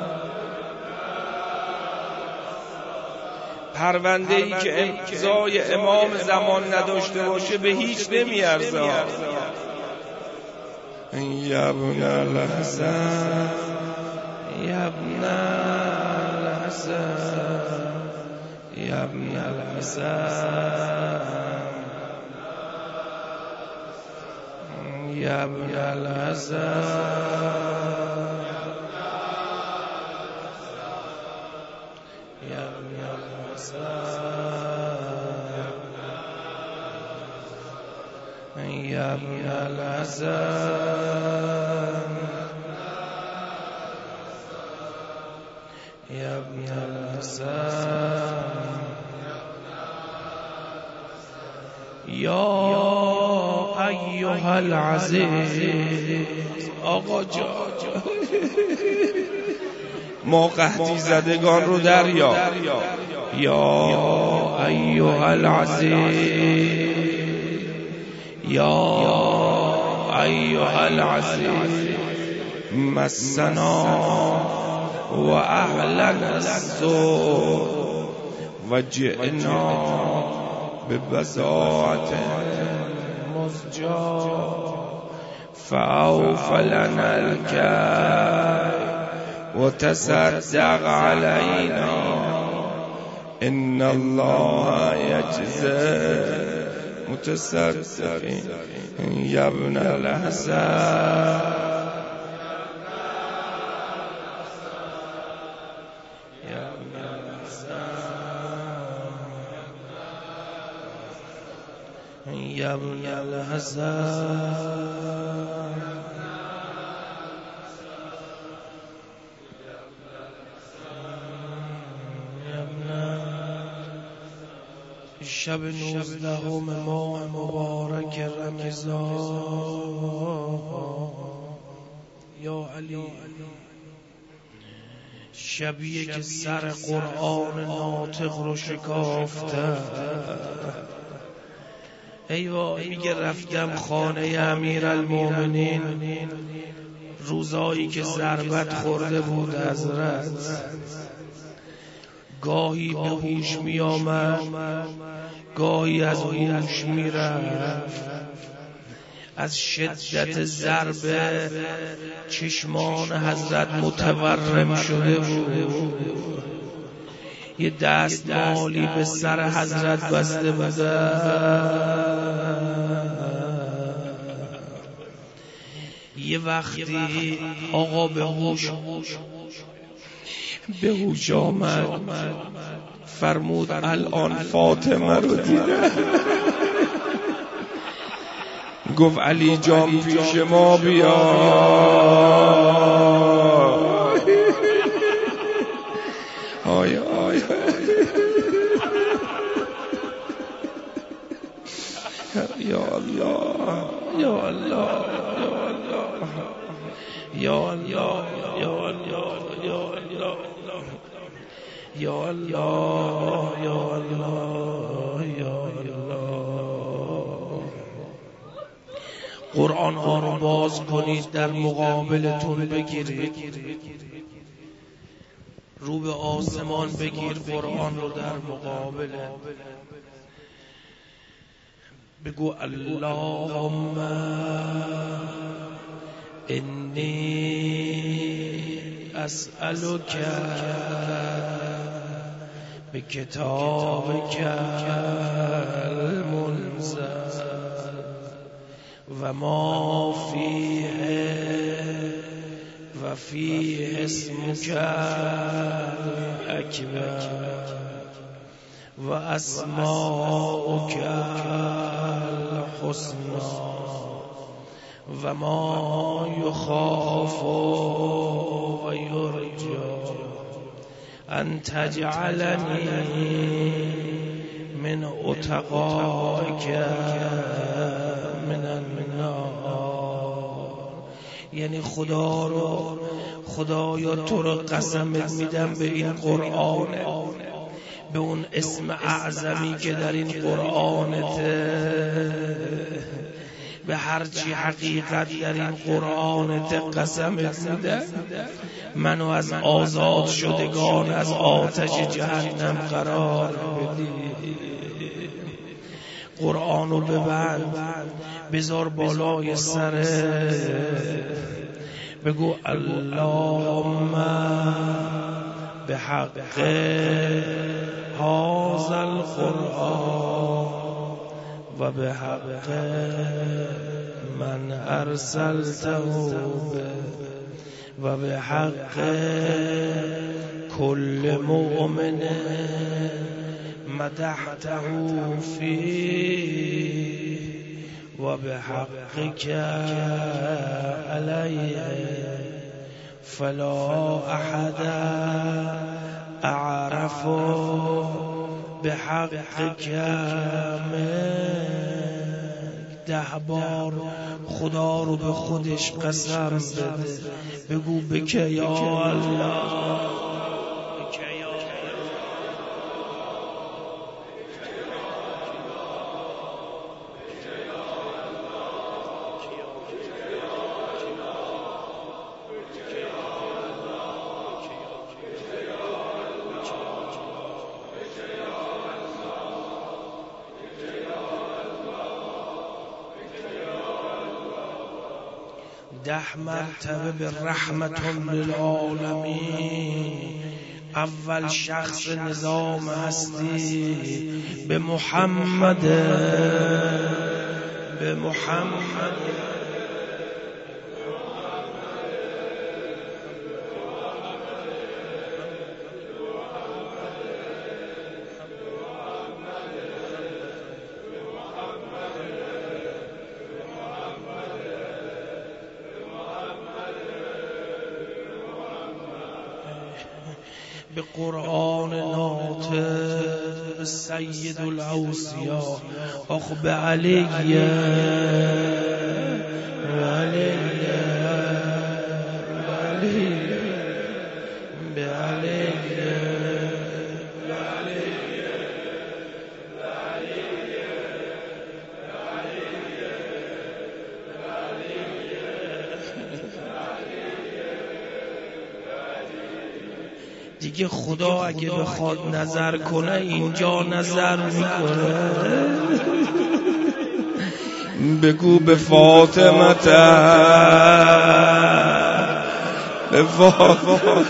پرونده ای که امضای امام زمان نداشته باشه به هیچ نمیارزه. یا ابن الحسن یا ابن الحسن یا ابن الحسن یا ابن الحسن یا ابن الحسن یا ابن الحسن یا ابن الحسن یا ایها العزیز. آقا جان ما قحطی زدگان رو دریا. یا ایها العزیز یا ایها العزیز مسنا و اهلنا السوء و جئنا ببضاعة مزجاة فأوف لنا الكيل وتصدق علينا إن الله يجزي متصدقين. يا ابن الحسن یا ابن الحسن شب نوزدهم ماه مبارک رمضان. یا علی شبیه که سر قرآن ناطق رو شکافته. ای وای میگه رفتم خانه امیرالمومنین روزایی که ضربت خورده بود حضرت. گاهی به هوش می آمد گاهی از هوش می رفت. از شدت ضربه چشمان حضرت متورم شده بود. یه دست مالی به سر حضرت بسته بوده. یه وقتی آقا به هوش به هوش آمد فرمود الان فاطمه رو دیدم. گفت علی جان پیش ما بیا. آی آی یا الله یا الله یا الله یا الله یا الله یا الله یا الله یا الله. قرآن ها رو باز کنید در مقابلتون بگیرید. رو به آسمان بگیر قرآن رو در مقابل. بگو اللهم انی اسألک بکتابک المنزل و ما فیه و فیه اسمک اکبر و اسماؤک الحسنی و ما یخاف و یرجا ان تجعلنی من اتقائک من النار. یعنی خدا رو خدایا تو رو قسمت میدم به این قرآن، به اون اسم اعظمی که در این قرآنته، به هرچی حقیقت در این قرآنته قسمت میدم منو از آزاد شدگان از آتش جهنم قرار بدی. قرآنو ببند، بذار بالای سره، بگو اللهم به حق هذا القرآن و به حق من ارسلته و به حق کل مؤمن مدحته فيه و به حقك علیه فلا احد اعرف به حقك من. ده بار خدا رو به خودش قسم بده، بگو بکه یا الله. ده مرتبه به رحمتون للعالمین، اول شخص نظام هستی به محمد، به محمد به قرآن ناطق سید الاوصیا آخ به علی علی به علی دیگه خدا اگه بخواد نظر کنه اینجا نظر میکنه. بگو به فاطمه به فاطمه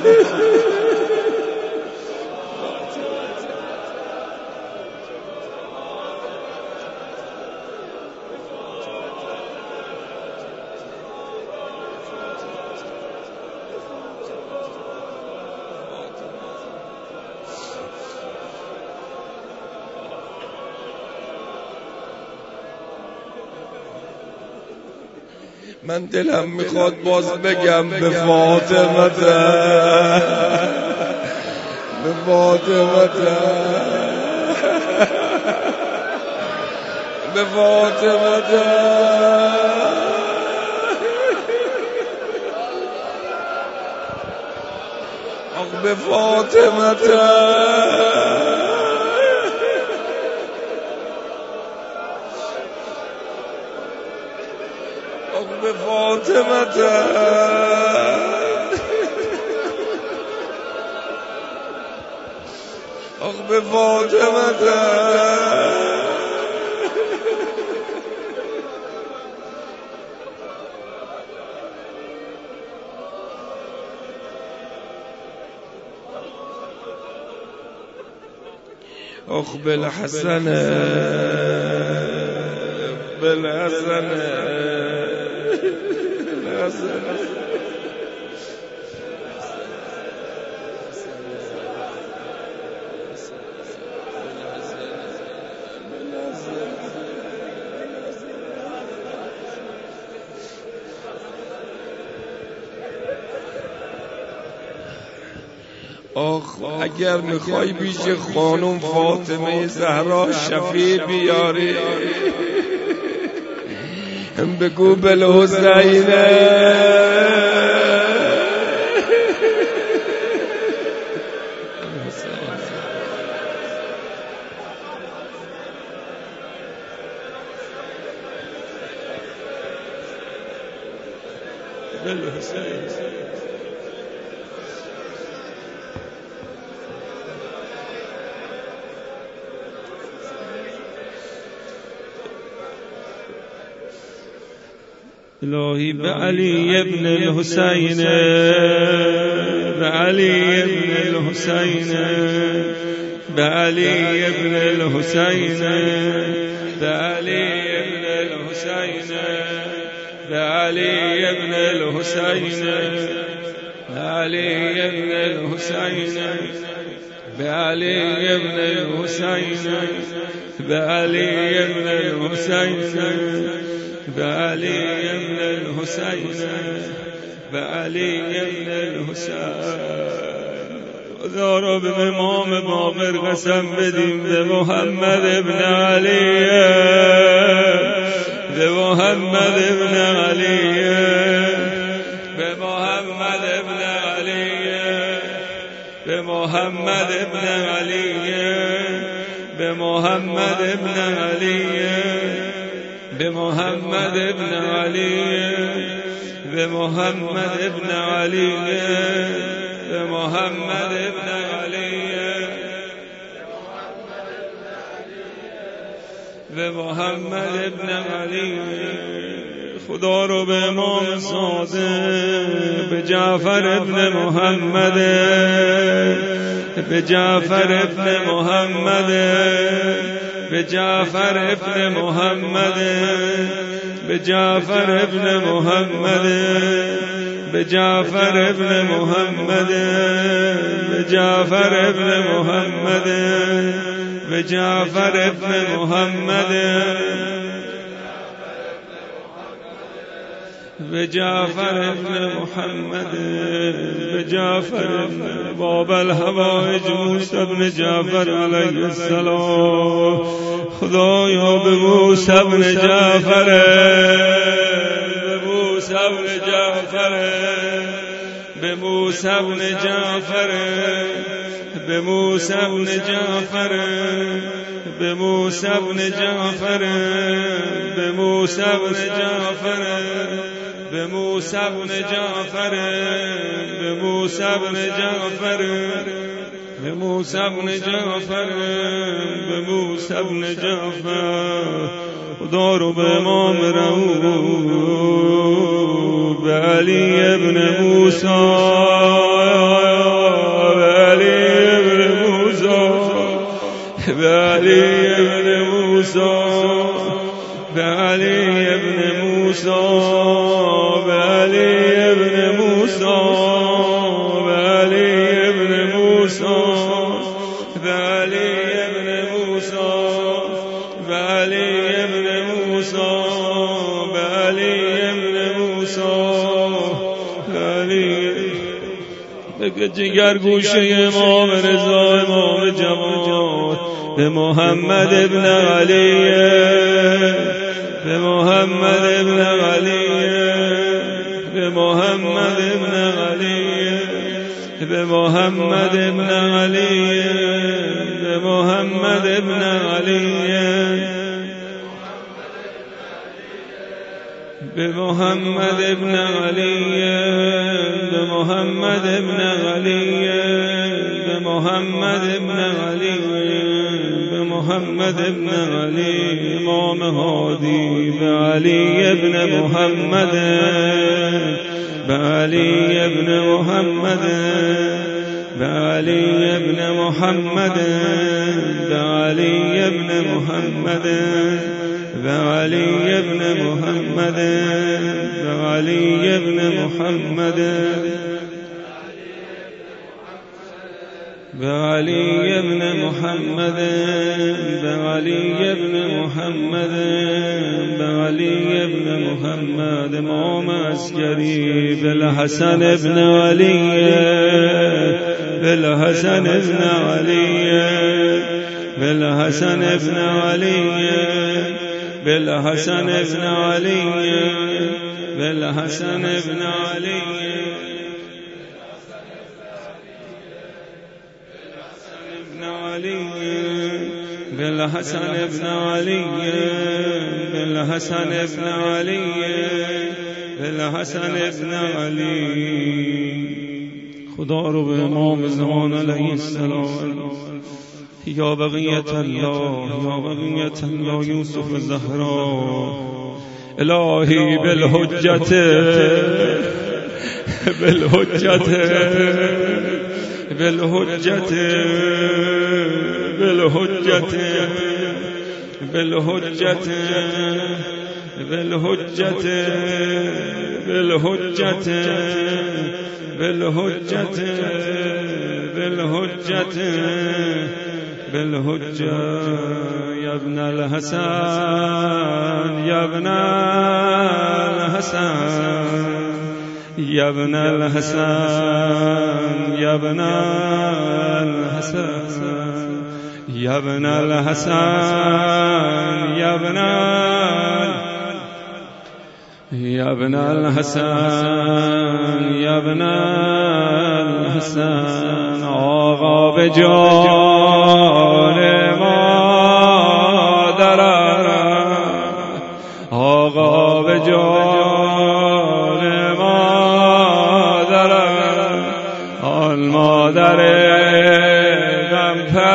من دلم میخواد باز بگم به فاطمه به فاطمه به فاطمه آخ به فاطمه به فاطمه آخ به فاطمه آخ بالحسن بالحسن آخ اگر میخوای پیش خانم فاطمه زهرا شفیع بیاری بگو بالحسینه الهی به علی ابن الحسین به علی ابن الحسین به علی ابن الحسین به علی ابن الحسین به علی ابن الحسین به علی ابن الحسین به علی ابن الحسین به علی ابن الحسین به علی ابن الحسین به علی ابن الحسین خدا را به امام باقر قسم بدیم به محمد ابن علی به محمد ابن علی به محمد ابن علی به محمد ابن علی به محمد ابن علی به محمد ابن علی به محمد ابن علی به محمد ابن علی به محمد ابن علی خدا رو به امام صادق به جعفر ابن محمد به جعفر ابن محمد به جعفر ابن محمد به جعفر ابن محمد به جعفر ابن محمد به جعفر ابن محمد به جعفر ابن محمد به جعفر ابن محمد به جعفر ابن باب الحوائج موسی ابن جعفر علیه السلام خدایا به موسی ابن جعفر به موسی ابن جعفر به موسی ابن جعفر به موسی ابن جعفر به موسی ابن جعفر به موسی ابن جعفر به موسی ابن جعفر به موسی ابن جعفر به موسی ابن جعفر به موسی ابن جعفر خدا رو به امام رو به علی ابن موسی به علی ابن موسی به علی ابن موسی به علی ابن موسی به علی ابن موسی به علی ابن موسی به علی ابن موسی به علی ابن موسی به علی ابن موسی به علی به جگر گوشه امام رضا امام جواد به محمد ابن علی به محمد ابن علی به محمد ابن علی به محمد ابن علی به محمد ابن علی به محمد ابن علی به محمد ابن علی به محمد ابن علی به محمد ابن علی امام هادی به علی ابن محمد به علی ابن محمد به علی ابن محمد به علی ابن محمد به علی ابن محمد به علی ابن محمد به علی ابن محمد به علی ابن محمد به علی ابن محمد امام عسکری بالحسن ابن علی بالحسن ابن علي بالحسن ابن علي بالحسن ابن علي بالحسن ابن علي بالحسن ابن علي بالحسن ابن علي بالحسن ابن علي. خدا رو به امام زمان علیه السلام یا بقیت الله یا بقیت الله یوسف الزهرا الهی بالحجت بالحجت بالحجت بالحجت بالحجت بالحجت بالحجت بالحجت بالحجت بالحجة يا ابن الحسن يا ابن الحسن يا ابن الحسن يا ابن الحسن يا ابن الحسن يا ابن يا ابن الحسن يا ابن الحسن آقا به جان مادرم آقا به جان مادرم آن مادر غم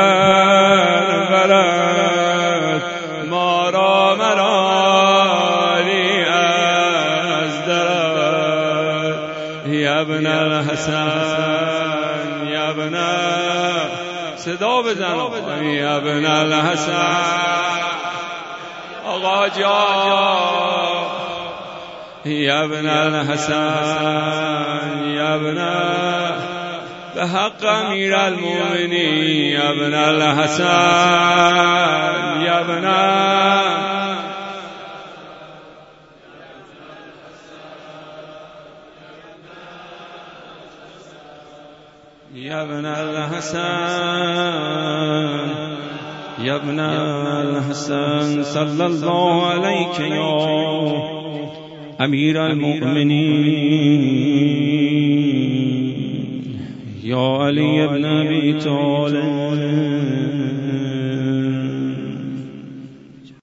پرورد ما را مراری از درد یا ابن الحسن یا ابن صدا بزن یا ابن الحسن آقا جان یا ابن الحسن یا ابن به حق امیر المؤمنین یا ابن الحسن یا ابن یا ابن الحسن یا ابن الحسن صلی الله علیک یا امیر المؤمنین یا علی ابن ابی طالب